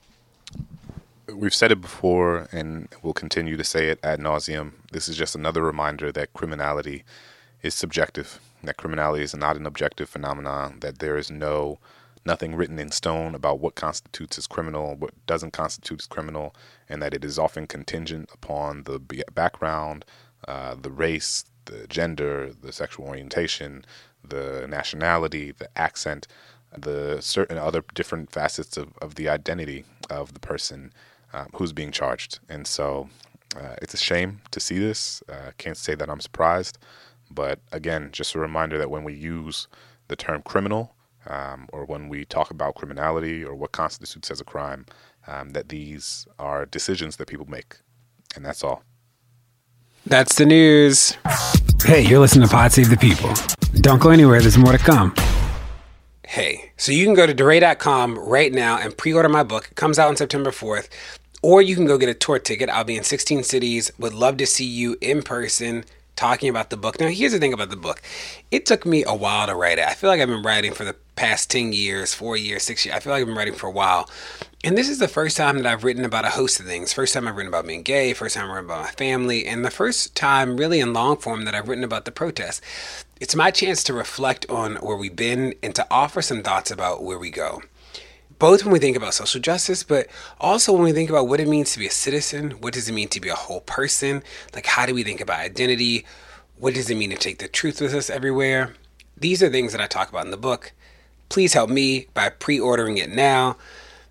We've said it before, and we'll continue to say it ad nauseum. This is just another reminder that criminality is subjective, that criminality is not an objective phenomenon, that there is no nothing written in stone about what constitutes as criminal, what doesn't constitute as criminal, and that it is often contingent upon the background, uh, the race, the gender, the sexual orientation, the nationality, the accent, the certain other different facets of, of the identity of the person um, who's being charged. And so uh, it's a shame to see this. Uh, can't say that I'm surprised. But again, just a reminder that when we use the term criminal, Um, or when we talk about criminality or what constitutes as a crime, um, that these are decisions that people make. And that's all. That's the news. Hey, you're listening to Pod Save the People. Don't go anywhere. There's more to come. Hey, so you can go to DeRay dot com right now and pre-order my book. It comes out on September fourth. Or you can go get a tour ticket. I'll be in sixteen cities. Would love to see you in person talking about the book. Now, here's the thing about the book. It took me a while to write it. I feel like I've been writing for the past ten years, four years, six years. I feel like I've been writing for a while. And this is the first time that I've written about a host of things. First time I've written about being gay, first time I've written about my family, and the first time really in long form that I've written about the protests. It's my chance to reflect on where we've been and to offer some thoughts about where we go. Both when we think about social justice, but also when we think about what it means to be a citizen. What does it mean to be a whole person? Like, how do we think about identity? What does it mean to take the truth with us everywhere? These are things that I talk about in the book. Please help me by pre-ordering it now.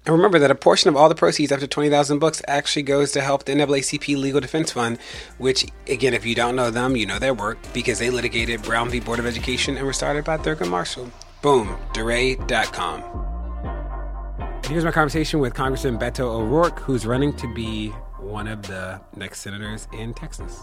And remember that a portion of all the proceeds up to twenty thousand books actually goes to help the N double A C P Legal Defense Fund, which, again, if you don't know them, you know their work because they litigated Brown v. Board of Education and were started by Thurgood Marshall. Boom, DeRay dot com. Here's my conversation with Congressman Beto O'Rourke, who's running to be one of the next senators in Texas.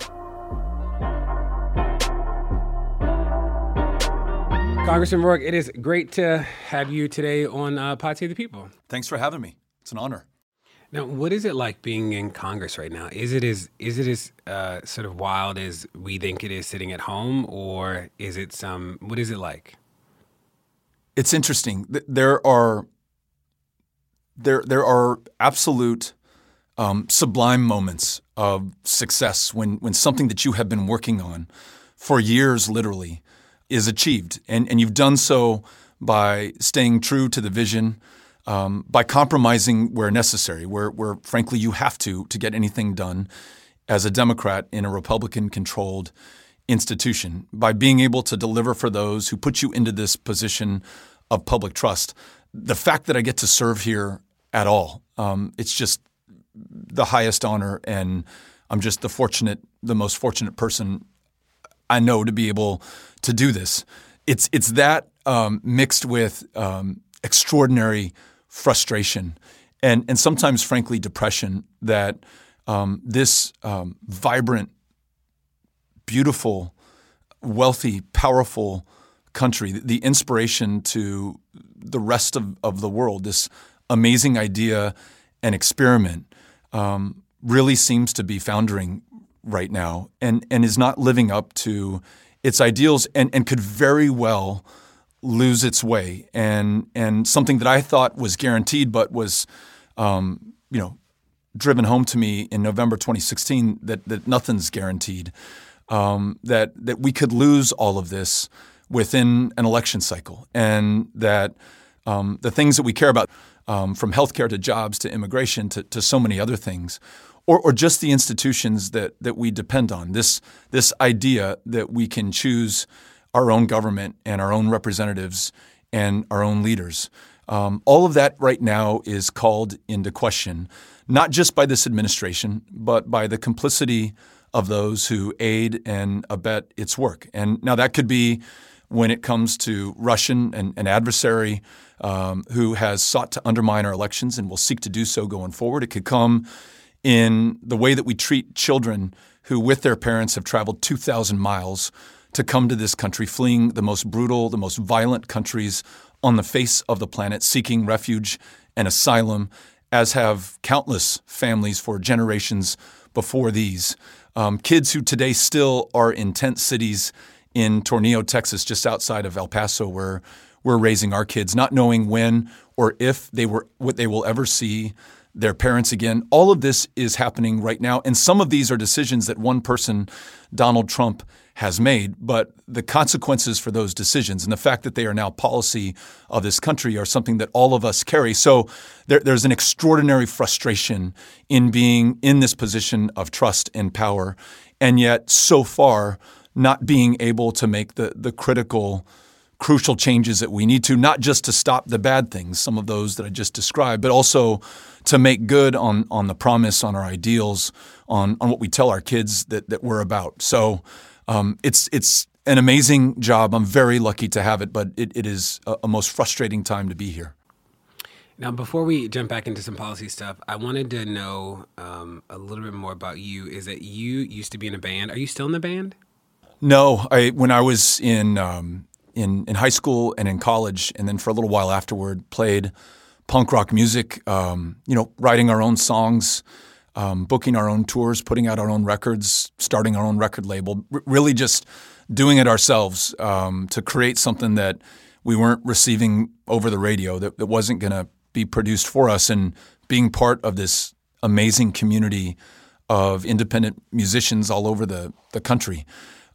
Congressman O'Rourke, it is great to have you today on uh, Pod Save the People. Thanks for having me. It's an honor. Now, what is it like being in Congress right now? Is it as is it as uh, sort of wild as we think it is sitting at home, or is it some? What is it like? It's interesting. There are there there are absolute um, sublime moments of success when when something that you have been working on for years, literally, is achieved, and and you've done so by staying true to the vision, um, by compromising where necessary, where where frankly you have to to get anything done as a Democrat in a Republican-controlled institution, by being able to deliver for those who put you into this position of public trust. The fact that I get to serve here at all, um, it's just the highest honor, and I'm just the fortunate, the most fortunate person I know to be able to do this. It's it's that um, mixed with um, extraordinary frustration and and sometimes, frankly, depression that um, this um, vibrant, beautiful, wealthy, powerful country, the inspiration to the rest of, of the world, this amazing idea and experiment um, really seems to be foundering right now and, and is not living up to its ideals and, and could very well lose its way. And and something that I thought was guaranteed but was um, you know, driven home to me in November twenty sixteen that, that nothing's guaranteed, um, that that we could lose all of this within an election cycle, and that um, the things that we care about, um, from healthcare to jobs to immigration to, to so many other things, or, or just the institutions that that we depend on, this this idea that we can choose our own government and our own representatives and our own leaders, um, all of that right now is called into question, not just by this administration, but by the complicity of those who aid and abet its work. And now that could be when it comes to Russian, and an adversary um, who has sought to undermine our elections and will seek to do so going forward. It could come in the way that we treat children who, with their parents, have traveled two thousand miles to come to this country, fleeing the most brutal, the most violent countries on the face of the planet, seeking refuge and asylum, as have countless families for generations before these. Um, kids who today still are in tent cities in Tornillo, Texas, just outside of El Paso, where we're raising our kids, not knowing when or if they were what they will ever see their parents again. All of this is happening right now, and some of these are decisions that one person, Donald Trump, has made, but the consequences for those decisions and the fact that they are now policy of this country are something that all of us carry. So there, there's an extraordinary frustration in being in this position of trust and power, and yet so far not being able to make the the critical, crucial changes that we need to, not just to stop the bad things, some of those that I just described, but also to make good on on the promise, on our ideals, on on what we tell our kids that that we're about. So um, it's it's an amazing job. I'm very lucky to have it, but it, it is a, a most frustrating time to be here. Now, before we jump back into some policy stuff, I wanted to know um, a little bit more about you. Is that you used to be in a band? Are you still in the band? No, I when I was in um, in in high school and in college, and then for a little while afterward, played punk rock music. Um, you know, writing our own songs, um, booking our own tours, putting out our own records, starting our own record label. R- really, just doing it ourselves um, to create something that we weren't receiving over the radio, that, that wasn't going to be produced for us, and being part of this amazing community of independent musicians all over the the country.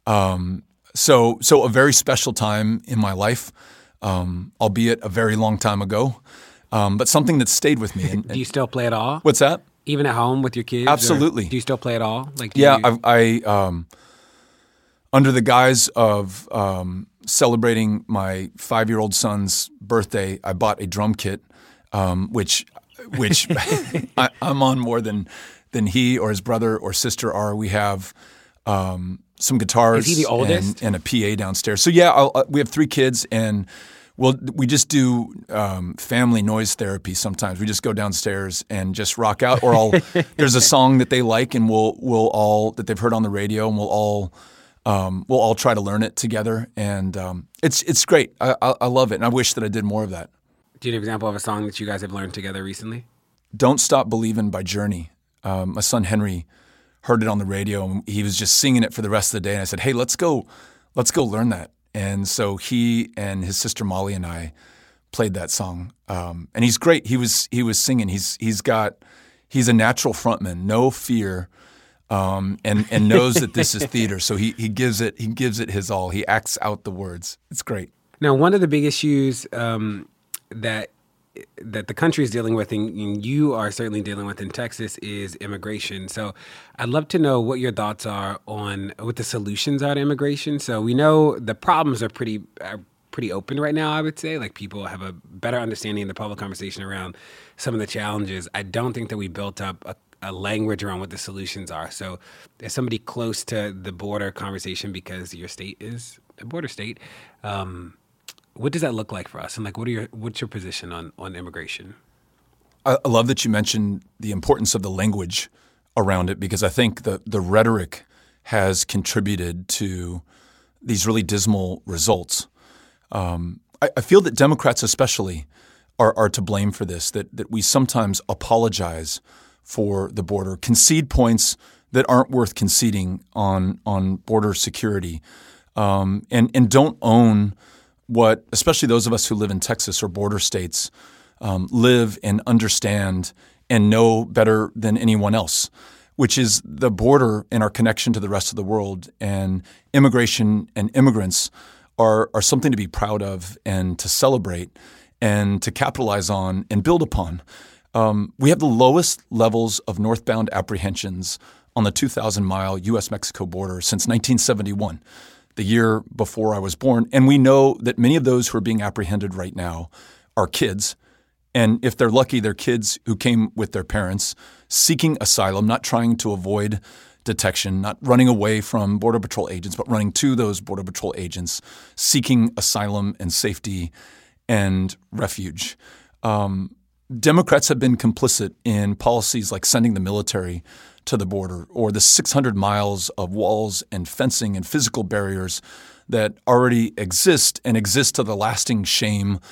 Um, so, so a very special time in my life, um, albeit a very long time ago, um, but something that stayed with me. And, do you still play at all? What's that? Even at home with your kids? Absolutely. Do you still play at all? Like, do yeah, you... I, I um, under the guise of um, celebrating my five-year-old son's birthday, I bought a drum kit, um, which which I, I'm on more than than he or his brother or sister are. We have um, some guitars. Is he the oldest? And, and a P A downstairs. So yeah, I'll, uh, we have three kids, and we'll, we just do um, family noise therapy sometimes. We just go downstairs and just rock out, or I'll, there's a song that they like, and we'll we'll all that they've heard on the radio, and we'll all um, we'll all try to learn it together, and um, it's it's great. I, I, I love it, and I wish that I did more of that. Do you have an example of a song that you guys have learned together recently? "Don't Stop Believin'" by Journey. Um, my son Henry heard it on the radio, and he was just singing it for the rest of the day. And I said, "Hey, let's go, let's go learn that." And so he and his sister Molly and I played that song, um, and he's great. He was he was singing. He's he's got he's a natural frontman, no fear, um, and and knows that this is theater. So he he gives it he gives it his all. He acts out the words. It's great. Now, one of the big issues um, that that the country is dealing with, and you are certainly dealing with in Texas, is immigration. So I'd love to know what your thoughts are on what the solutions are to immigration. So we know the problems are pretty are pretty open right now, I would say. Like, people have a better understanding in the public conversation around some of the challenges. I don't think that we built up a, a language around what the solutions are. So as somebody close to the border conversation, because your state is a border state, um, what does that look like for us? And like, what are your what's your position on, on immigration? I, I love that you mentioned the importance of the language around it, because I think the the rhetoric has contributed to these really dismal results. Um, I, I feel that Democrats especially are, are to blame for this, that that we sometimes apologize for the border, concede points that aren't worth conceding on on border security, um, and and don't own what, especially those of us who live in Texas or border states, um, live and understand and know better than anyone else, which is the border and our connection to the rest of the world. And immigration and immigrants are are something to be proud of and to celebrate and to capitalize on and build upon. Um, we have the lowest levels of northbound apprehensions on the two thousand mile U S Mexico border since nineteen seventy-one. The year before I was born. And we know that many of those who are being apprehended right now are kids. And if they're lucky, they're kids who came with their parents seeking asylum, not trying to avoid detection, not running away from Border Patrol agents, but running to those Border Patrol agents, seeking asylum and safety and refuge. Um, Democrats have been complicit in policies like sending the military to the border, or the six hundred miles of walls and fencing and physical barriers that already exist and exist to the lasting shame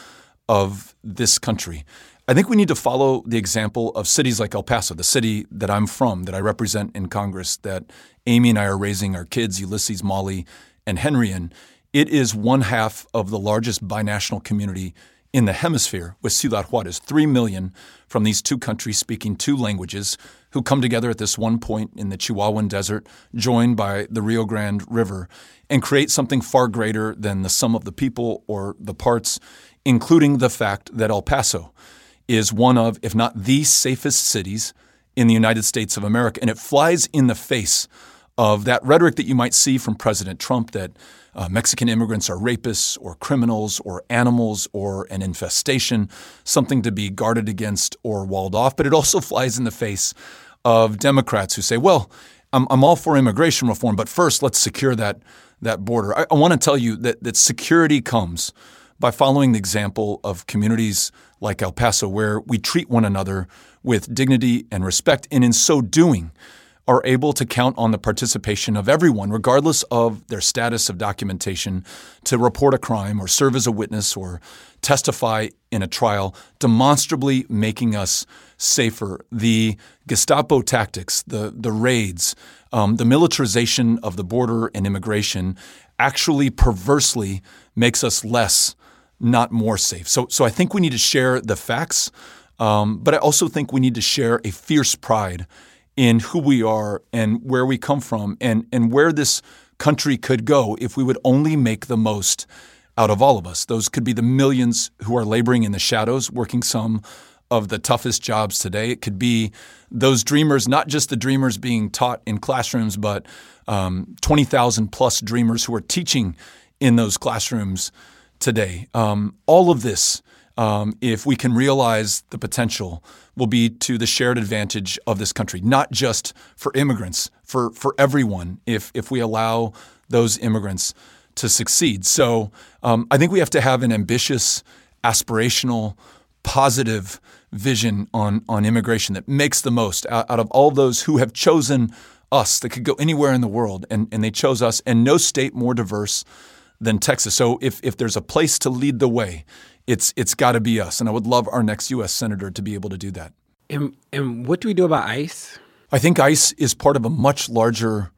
of this country. I think we need to follow the example of cities like El Paso, the city that I'm from, that I represent in Congress, that Amy and I are raising our kids, Ulysses, Molly, and Henry in. It is one half of the largest binational community in the hemisphere, with Ciudad Juarez, three million from these two countries speaking two languages who come together at this one point in the Chihuahuan Desert, joined by the Rio Grande River, and create something far greater than the sum of the people or the parts, including the fact that El Paso is one of, if not the safest cities in the United States of America. And it flies in the face of that rhetoric that you might see from President Trump, that uh, Mexican immigrants are rapists or criminals or animals or an infestation, something to be guarded against or walled off. But it also flies in the face of Democrats who say, well, I'm, I'm all for immigration reform, but first let's secure that that border. I, I want to tell you that, that security comes by following the example of communities like El Paso, where we treat one another with dignity and respect, and in so doing are able to count on the participation of everyone, regardless of their status of documentation, to report a crime or serve as a witness or testify in a trial, demonstrably making us safer. The Gestapo tactics, the, the raids, um, the militarization of the border and immigration actually perversely makes us less, not more safe. So, so I think we need to share the facts, um, but I also think we need to share a fierce pride in who we are and where we come from, and, and where this country could go if we would only make the most out of all of us. Those could be the millions who are laboring in the shadows, working some of the toughest jobs today. It could be those dreamers, not just the dreamers being taught in classrooms, but um, twenty thousand plus dreamers who are teaching in those classrooms today. Um, all of this um, if we can realize the potential, will be to the shared advantage of this country, not just for immigrants, for for everyone, if if we allow those immigrants to succeed. So um, I think we have to have an ambitious, aspirational, positive vision on, on immigration that makes the most out, out of all those who have chosen us, that could go anywhere in the world, and, and they chose us, and no state more diverse than Texas. So if if there's a place to lead the way, it's it's got to be us. And I would love our next U S senator to be able to do that. And, and what do we do about ICE? I think ICE is part of a much larger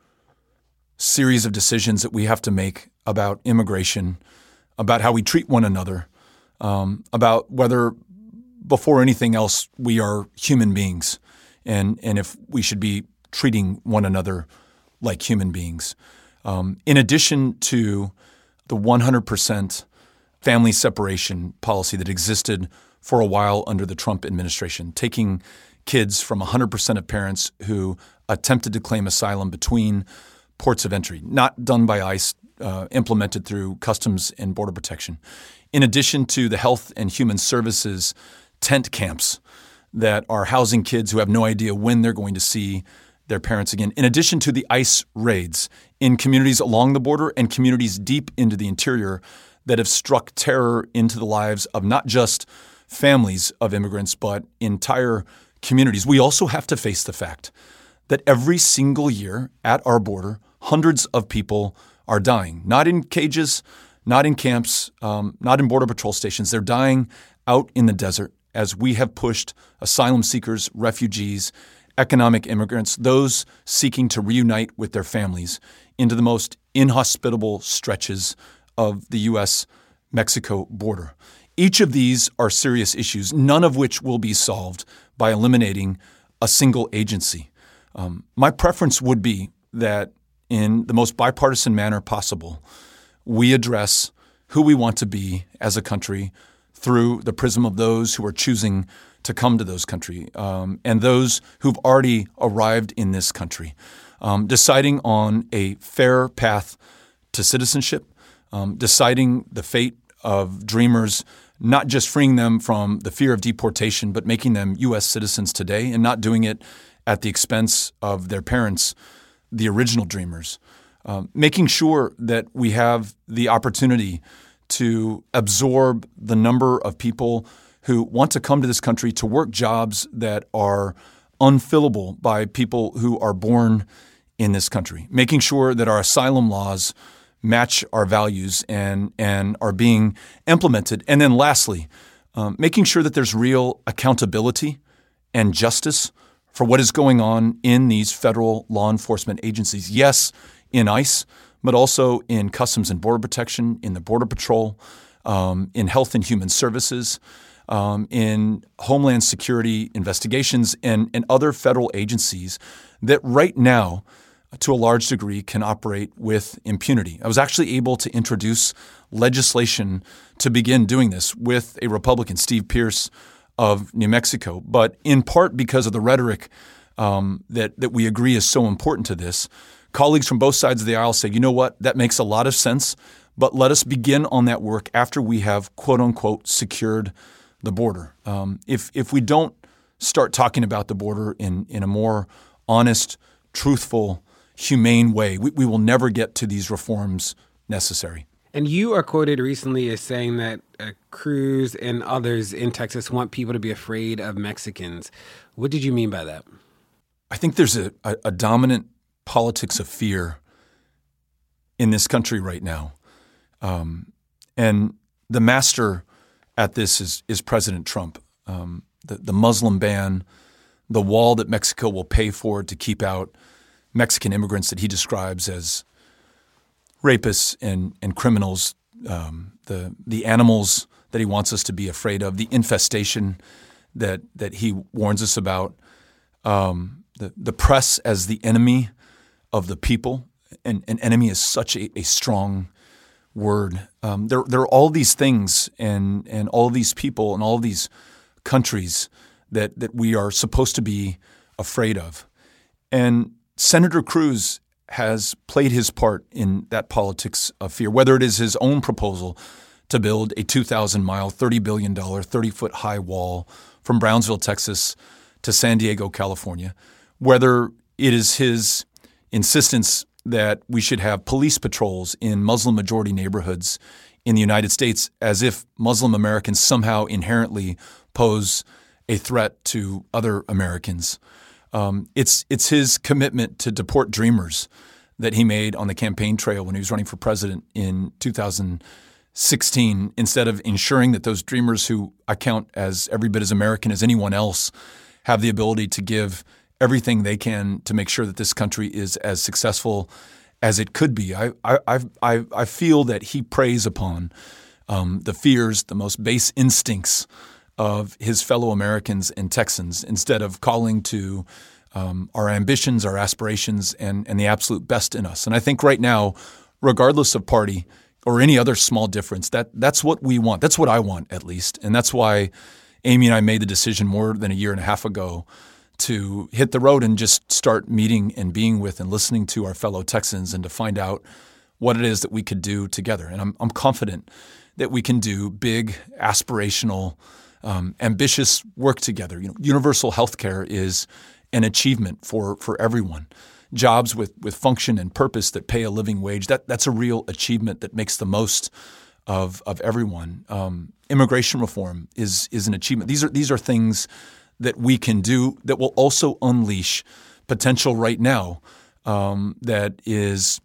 series of decisions that we have to make about immigration, about how we treat one another, um, about whether, before anything else, we are human beings, and and if we should be treating one another like human beings. Um, in addition to the one hundred percent family separation policy that existed for a while under the Trump administration, taking kids from one hundred percent of parents who attempted to claim asylum between ports of entry, not done by ICE, uh, implemented through Customs and Border Protection. In addition to the Health and Human Services tent camps that are housing kids who have no idea when they're going to see their parents again. In addition to the ICE raids in communities along the border and communities deep into the interior that have struck terror into the lives of not just families of immigrants, but entire communities. We also have to face the fact that every single year at our border, hundreds of people are dying, not in cages, not in camps, um, not in Border Patrol stations. They're dying out in the desert as we have pushed asylum seekers, refugees, economic immigrants, those seeking to reunite with their families, into the most inhospitable stretches of the U S Mexico border. Each of these are serious issues, none of which will be solved by eliminating a single agency. Um, my preference would be that in the most bipartisan manner possible, we address who we want to be as a country through the prism of those who are choosing to come to those country um, and those who've already arrived in this country, um, deciding on a fair path to citizenship, um, deciding the fate of dreamers, not just freeing them from the fear of deportation, but making them U S citizens today and not doing it at the expense of their parents, the original dreamers, um, making sure that we have the opportunity to absorb the number of people who want to come to this country to work jobs that are unfillable by people who are born in this country, making sure that our asylum laws match our values and, and are being implemented. And then lastly, um, making sure that there's real accountability and justice for what is going on in these federal law enforcement agencies. Yes, in ICE, but also in Customs and Border Protection, in the Border Patrol, um, in Health and Human Services, um, in Homeland Security investigations, and, and other federal agencies that right now, to a large degree, can operate with impunity. I was actually able to introduce legislation to begin doing this with a Republican, Steve Pearce of New Mexico, but in part because of the rhetoric um, that, that we agree is so important to this. Colleagues from both sides of the aisle say, you know what, that makes a lot of sense, but let us begin on that work after we have, quote unquote, secured the border. Um, if if we don't start talking about the border in, in a more honest, truthful, humane way, we, we will never get to these reforms necessary. And you are quoted recently as saying that uh, Cruz and others in Texas want people to be afraid of Mexicans. What did you mean by that? I think there's a, a, a dominant politics of fear in this country right now. Um, and the master at this is, is President Trump. Um, the, the Muslim ban, the wall that Mexico will pay for to keep out Mexican immigrants that he describes as rapists and, and criminals, um, the the animals that he wants us to be afraid of, the infestation that that he warns us about, um, the, the press as the enemy of the people. And an enemy is such a, a strong word. Um, there, there are all these things and and all these people and all these countries that, that we are supposed to be afraid of. And Senator Cruz has played his part in that politics of fear, whether it is his own proposal to build a two thousand mile, thirty billion dollars, thirty-foot high wall from Brownsville, Texas to San Diego, California, whether it is his insistence that we should have police patrols in Muslim-majority neighborhoods in the United States as if Muslim Americans somehow inherently pose a threat to other Americans. Um, it's it's his commitment to deport dreamers that he made on the campaign trail when he was running for president in two thousand sixteen, instead of ensuring that those dreamers, who I count as every bit as American as anyone else, have the ability to give everything they can to make sure that this country is as successful as it could be. I I I, I feel that he preys upon um, the fears, the most base instincts of his fellow Americans and Texans, instead of calling to um, our ambitions, our aspirations, and and the absolute best in us. And I think right now, regardless of party or any other small difference, that that's what we want. That's what I want, at least. And that's why Amy and I made the decision more than a year and a half ago to hit the road and just start meeting and being with and listening to our fellow Texans, and to find out what it is that we could do together. And I'm, I'm confident that we can do big, aspirational, um, ambitious work together. You know, universal health care is an achievement for, for everyone. Jobs with, with function and purpose that pay a living wage, that that's a real achievement that makes the most of of everyone. Um, immigration reform is is an achievement. These are these are things that we can do that will also unleash potential right now um, that is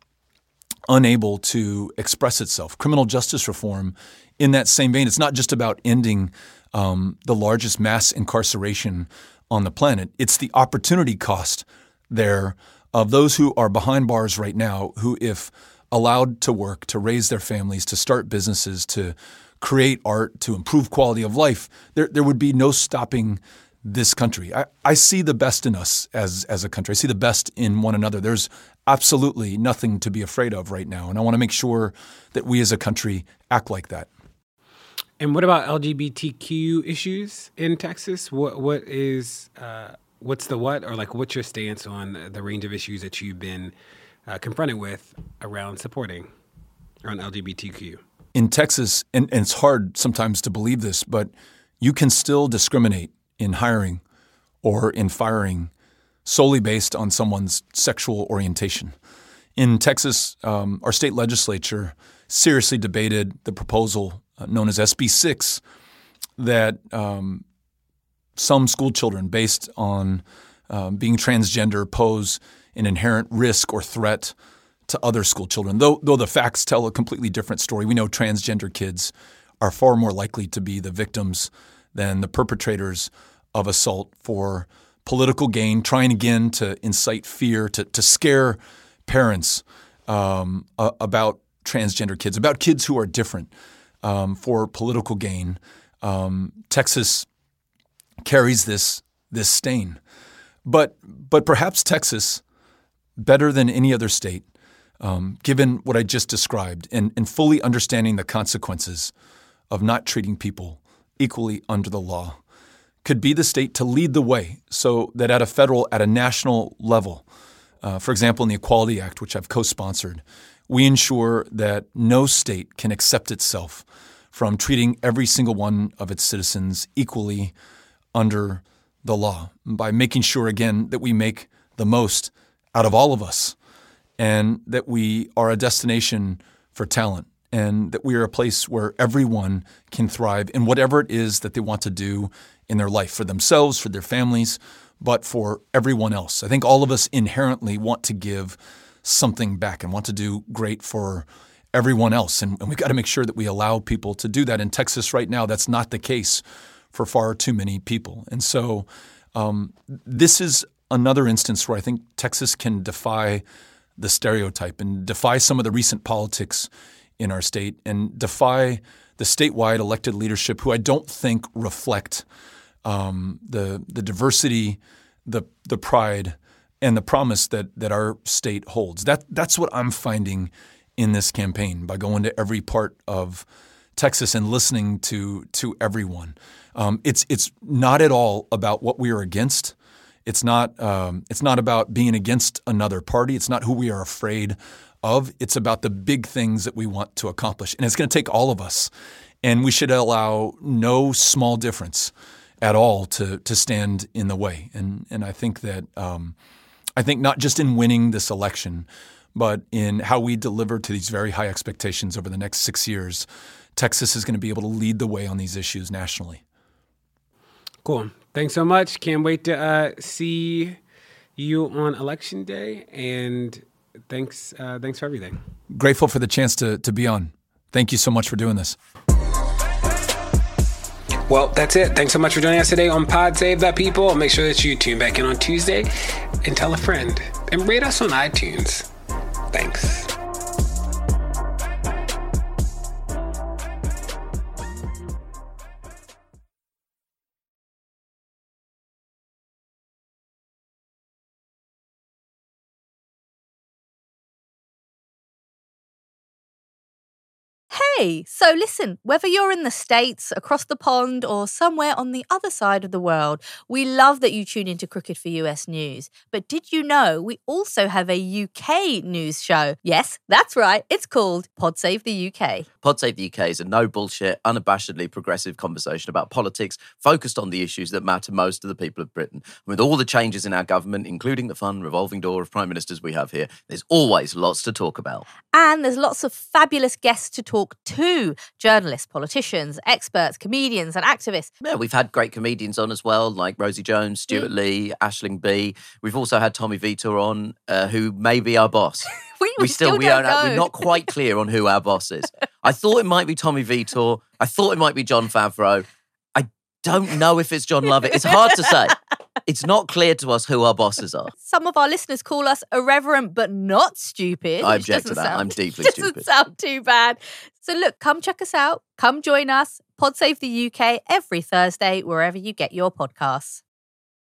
unable to express itself. Criminal justice reform, in that same vein, it's not just about ending um, the largest mass incarceration on the planet. It's the opportunity cost there of those who are behind bars right now, who, if allowed to work, to raise their families, to start businesses, to create art, to improve quality of life, there there would be no stopping this country. I, I see the best in us as as a country. I see the best in one another. There's absolutely nothing to be afraid of right now. And I want to make sure that we as a country act like that. And what about L G B T Q issues in Texas? What what is uh, what's the what, or like what's your stance on the range of issues that you've been uh, confronted with around supporting around L G B T Q? In Texas, and, and it's hard sometimes to believe this, but you can still discriminate in hiring or in firing solely based on someone's sexual orientation. In Texas, um, our state legislature seriously debated the proposal uh, known as S B six that um, some school children based on um, being transgender pose an inherent risk or threat to other school children. Though, though the facts tell a completely different story. We know transgender kids are far more likely to be the victims than the perpetrators of assault for political gain, trying again to incite fear, to, to scare parents um, uh, about transgender kids, about kids who are different um, for political gain. Um, Texas carries this this stain. But but perhaps Texas, better than any other state, um, given what I just described, and, and fully understanding the consequences of not treating people equally under the law, could be the state to lead the way so that at a federal, at a national level, uh, for example, in the Equality Act, which I've co-sponsored, we ensure that no state can accept itself from treating every single one of its citizens equally under the law, by making sure, again, that we make the most out of all of us, and that we are a destination for talent, and that we are a place where everyone can thrive in whatever it is that they want to do in their life, for themselves, for their families, but for everyone else. I think all of us inherently want to give something back and want to do great for everyone else. And, and we've got to make sure that we allow people to do that. In Texas right now, that's not the case for far too many people. And so um, this is another instance where I think Texas can defy the stereotype and defy some of the recent politics in our state, and defy the statewide elected leadership who I don't think reflect um, the the diversity, the the pride, and the promise that that our state holds. That that's what I'm finding in this campaign by going to every part of Texas and listening to to everyone. Um, it's it's not at all about what we are against. It's not um, it's not about being against another party. It's not who we are afraid of. It's about the big things that we want to accomplish. And it's going to take all of us. And we should allow no small difference at all to to stand in the way. And and I think that um, I think not just in winning this election, but in how we deliver to these very high expectations over the next six years, Texas is going to be able to lead the way on these issues nationally. Cool. Thanks so much. Can't wait to uh, see you on Election Day. And thanks, uh, thanks for everything. Grateful for the chance to to be on. Thank you so much for doing this. Well, that's it. Thanks so much for joining us today on Pod Save the People. Make sure that you tune back in on Tuesday and tell a friend and rate us on iTunes. Thanks. Hey, so listen, whether you're in the States, across the pond, or somewhere on the other side of the world, we love that you tune into Crooked for U S News. But did you know we also have a U K news show? Yes, that's right. It's called Pod Save the U K. Pod Save the U K is a no-bullshit, unabashedly progressive conversation about politics focused on the issues that matter most to the people of Britain. And with all the changes in our government, including the fun revolving door of prime ministers we have here, there's always lots to talk about. And there's lots of fabulous guests to talk to. Journalists, politicians, experts, comedians and activists. Yeah, we've had great comedians on as well, like Rosie Jones, Stuart mm. Lee, Aisling Bea. We've also had Tommy Vitor on, uh, who may be our boss. we, we, we still, still we don't know. We're not quite clear on who our boss is. I thought it might be Tommy Vitor. I thought it might be Jon Favreau. I don't know if it's John Lovett. It's hard to say. It's not clear to us who our bosses are. Some of our listeners call us irreverent but not stupid. I object to that. Sound, I'm deeply doesn't stupid. Doesn't sound too bad. So look, come check us out. Come join us. Pod Save the U K every Thursday, wherever you get your podcasts.